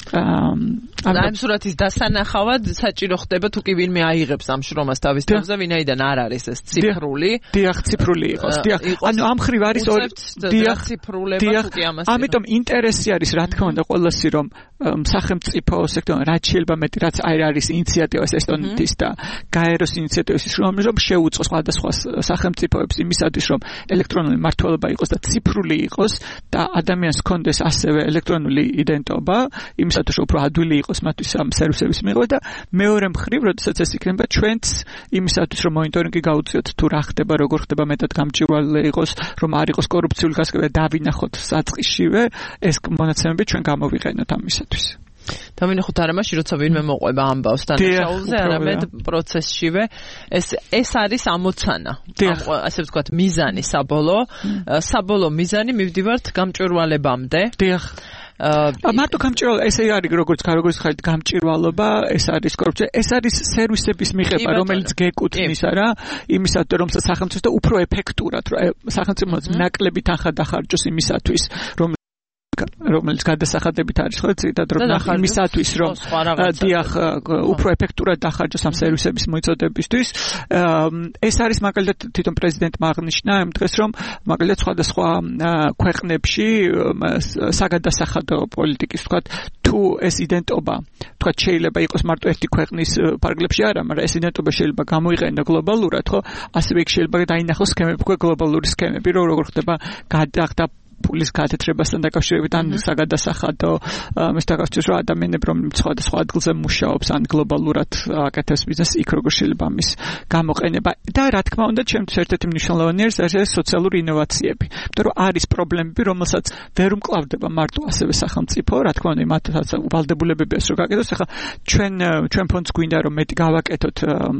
ამ სურათის დასანახავად საჭირო ხდება თუ კი ვინმე აიღებს ამ შრომას თავის თავზე ვინაიდან არ არის ეს ციფრული დიახ ციფრული იყოს დიახ ანუ ამ ხრივ არის დიახ ციფრულება თუ კი ამას ამიტომ ინტერესი არის რა თქმა უნდა ყველასი რომ სახელმწიფო სექტორში რაც შეიძლება მეტი რაც არის ინიციატივას ესტონეთის და გაეროს ინიციატივის რომ შეუწყოს სხვადასხვა სახელმწიფოებს იმისათვის რომ ელექტრონული მმართველობა იყოს და ციფრული იყოს და ადამიანს ჰქონდეს ასევე ელექტრონული იდენტობა იმისათვის რომ უფრო ადვილი იყოს მათთვის ამ სერვისების მიღება და მეორე მხრივ როდესაც ეს იქნება ჩვენც იმისათვის რომ მონიტორინგი გაუწიოთ თუ რა ხდება როგორ ხდება მეტად გამჭვირვალე იყოს რომ არ იყოს კორუფციული გასაგები დავინახოთ საწყისშივე ეს მონაცემები ჩვენ გამოვიყენოთ ამისათვის დავინახოთ არა მაშინ როცა ვინმე მოყვება ამბავს დანაშაულზე არამედ პროცესშივე ეს არის ამოცანა ასე ვთქვათ მიზანი საბოლოო მიზანი მივდივართ გამჭვირვალებამდე დიახ მარტო გამჭვირვალობა ესე არის როგორც ხარით გამჭვირვალობა ეს არის კორუფცია ეს არის სერვისების მიღება რომელიც გეკუთვნის არა იმისათვის რომ სახელმწიფო და უფრო ეფექტურად სახელმწიფოს ნაკლები თანხა დახარჯოს იმისათვის რომელიც გადასახადებით არის ხო ცირდად რომ იმისათვის რომ დიახ უფრო ეფექტურად დახარჯოს ამ სერვისების მოწოდებისთვის ეს არის მაგალითად თვითონ პრეზიდენტმა აღნიშნა იმ დღეს რომ მაგალითად სხვადასხვა ქვეყნებში საგადასახადო პოლიტიკის ვთქვათ თუ ეს იდენტობა ვთქვათ შეიძლება იყოს მარტო ერთი ქვეყნის ფარგლებში არა მაგრამ ეს იდენტობა შეიძლება გამოიყენო გლობალურად ხო ასევე იქ შეიძლება დაინახოს სქემები გლობალური სქემები როგორ ხდება გადახდა pulis კათედრებასთან დაკავშირებით ან საგადასახადო მის დაკავშირებით რომ ადამიანები რომ სხვადასხვა ადგილზე მუშაობს ან გლობალურად აკეთებს ბიზნესს იქ როგორ შეიძლება მის გამოყენება და რა თქმა უნდა ჩემთვის ერთ-ერთი მნიშვნელოვანი არის სოციალური ინოვაციები იმიტომ რომ არის პრობლემები რომელსაც ვერ უმკლავდება მარტო ასევე სახელმწიფო რა თქმა უნდა მათაც ვალდებულებებია რომ გაკეთოს ახლა ჩვენ ფონდს გვინდა რომ მეტი გავაკეთოთ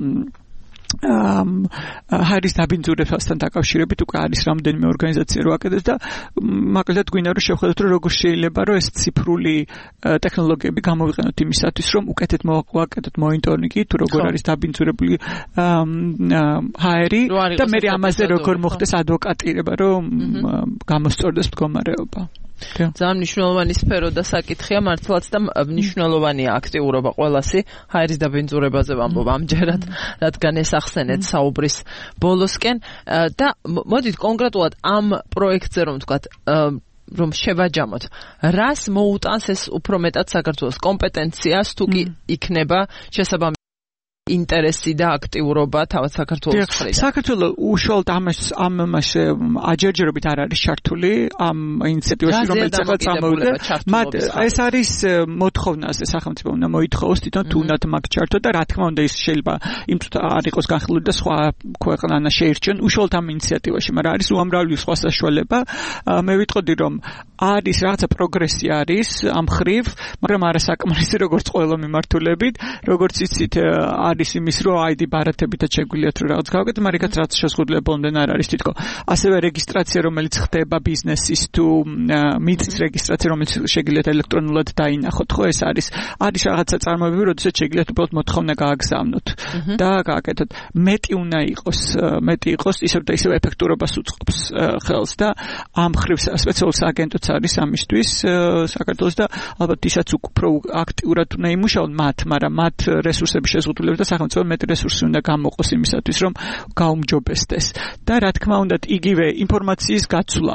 ჰარის დაბინძურებასთან დაკავშირებით უკვე არის რამდენიმე ორგანიზაცია რო აკეთებს და მაგალითად გვინდა რომ შევხედოთ რომ როგორ შეიძლება რომ ეს ციფრული ტექნოლოგიები გამოვიყენოთ იმისათვის რომ უკეთეთ მოვაკეთოთ მონიტორინგი თუ როგორ არის დაბინძურებული ჰაერი და მე ამაზე როგორ მოხდეს ადვოკატირება რომ გამოსწორდეს მდგომარეობა ძალიან მნიშვნელოვანი სფერო და საკითხია მართლაც და მნიშვნელოვანია აქტიურობა ყველასი ჰაერის დაბინძურებაზე ვამბობ ამჯერად რადგან ეს ახსენეთ საუბრის ბოლოსკენ და მოდით კონკრეტულად ამ პროექტზე რომ ვთქვათ რომ შევაჯამოთ რას მოუტანს ეს უფრო მეტად საქართველოს კომპეტენციას თუ კი იქნება შესაბამისი ინტერესი და აქტიურობა თავად საქართველოს მხრიდან. საქართველოს უშუალოდ ამაში აჯერჯერობით არ არის ჩართული ამ ინიციატივაში რომელიც ახლა წამოვიდა. მათ ეს არის მოთხოვნაზე სახელმწიფო უნდა მოითხოვოს თვითონ თუ უნდა მაგ ჩართო და რა თქმა უნდა ის შეიძლება იმ არ იყოს განხილული და სხვა ქვეყანა შეირჩენ უშუალოდ ამ ინიციატივაში, მაგრამ არის უამრავი სხვა საშუალება. მე ვიტყოდი რომ არის რაღაცა პროგრესი არის ამ ხრივ, მაგრამ არასაკმარისი როგორც ყველა მიმართულებით, როგორც იცით არის იმის რომ ID ბარათებითაც შეგვიძლიათ რომ რაღაც გავაკეთოთ, მაგრამ იქაც რაც შეზღუდვება მომდენ არ არის თითქოს. ასევე რეგისტრაცია რომელიც ხდება ბიზნესის თუ მიწის რეგისტრაცია რომელიც შეგიძლიათ ელექტრონულად დაინახოთ, ხო ეს არის რაღაცა წარმოებები, როდესაც შეგიძლიათ უბრალოდ მოთხოვნა გააგზავნოთ და გააკეთოთ. მეტი უნდა იყოს ისევ და ისევ ეფექტურობას უწყობს ხელს და ამ ხრივ სპეციალური აგენტოც არის ამისთვის საქართველოს და ალბათ ისაც უფრო აქტიურად უნდა იმუშაონ მაგრამ მათ რესურსების შეზღუდვებით და სახელმწიფო მეტი რესურსი უნდა გამოყოს იმისათვის რომ გაუმჯობესდეს და რა თქმა უნდა იგივე ინფორმაციის გაცვლა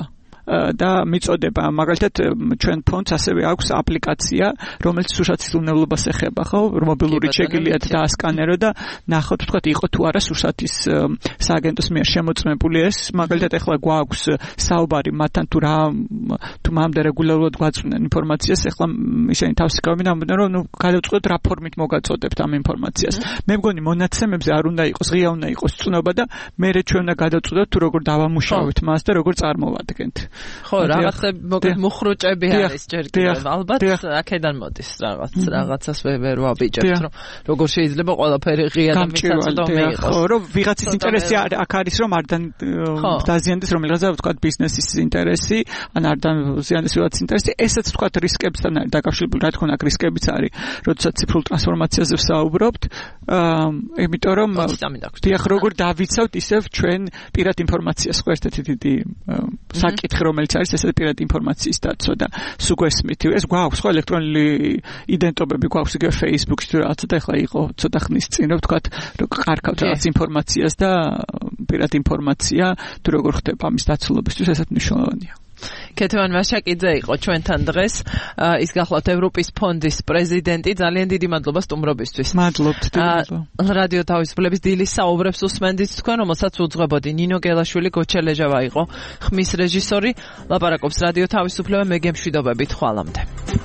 და მიწოდება. მაგალითად ჩვენ ფონდს ასევე აქვს აპლიკაცია, რომელიც სურსათის უვნებლობას ეხება, ხო? მობილური შეგიძლიათ დაასკანერო და ნახოთ, თქვათ, იყო თუ არა სურსათის სააგენტოს მიერ შემოწმებული ეს. მაგალითად ეხლა გვაქვს საუბარი მათთან თუ მამდე რეგულარულად გვაწვნენ ინფორმაციას, ეხლა ისინი თავს იკავებენ, ამბობენ, რომ გადავწყვეტ რა ფორმით მოგაწოდებთ ამ ინფორმაციას. მე მგონი მონაცემებზე არ უნდა იყოს, ღია უნდა იყოს წნობა და მე ჩვენ უნდა გადავწყვეტოთ თუ როგორ დავამუშავებთ მას და როგორ წარმოვადგენთ. ხო, რაღაცა მუხრუჭები არის ჯერ კიდევ ალბათ აქედან მოდის რაღაცას ვერ ვაბიჯებთ, რომ როგორ შეიძლება ყველაფერი ღია და მიწაწოდომი იყოს. ხო, რომ ვიღაცის ინტერესი აქ არის, რომ არ დაზიანდეს რომელიღაცა ვთქვათ ბიზნესის ინტერესი, ან არ დაზიანდეს ვიღაცის ინტერესი, ესაც ვთქვათ რისკებთან არის დაკავშირებული, რა თქმა უნდა, რისკებიც არის, როდესაც ციფრულ ტრანსფორმაციაზე ვსაუბრობთ, იმიტომ რომ დიახ, როგორ დავიცავთ ისევ ჩვენ პირად ინფორმაციას, ხო, ერთ-ერთი დიდი საკითხი, რომელიც არის ესეთი პირად ინფორმაციის დაცვა და სუგვესმით. ეს გვაქვს, ხო, ელექტრონული იდენტობები გვაქვს იგივე Facebook-ში თუ რაღაცა და ეხლა იყო ცოტა ხნის წინ, რომ ვთქვათ, რომ კარგავთ რაღაც ინფორმაციას და პირად ინფორმაცია თუ როგორ ხდება ამის დაცულობისთვის, ესეც მნიშვნელოვანია. ქეთევან ვაშაკიძე იყო ჩვენთან დღეს, ის გახლავთ ევროპის ფონდის პრეზიდენტი. ძალიან დიდი მადლობა სტუმრობისთვის. მადლობთ. რადიო თავისუფლების დილის საუბრებს უსმენდით თქვენ, რომელსაც უძღვებოდი. ნინო გელაშვილი, გოჩელეჟავა იყო ხმის რეჟისორი. ლაპარაკობს რადიო თავისუფლება, მე გემშვიდობებით, ხვალამდე.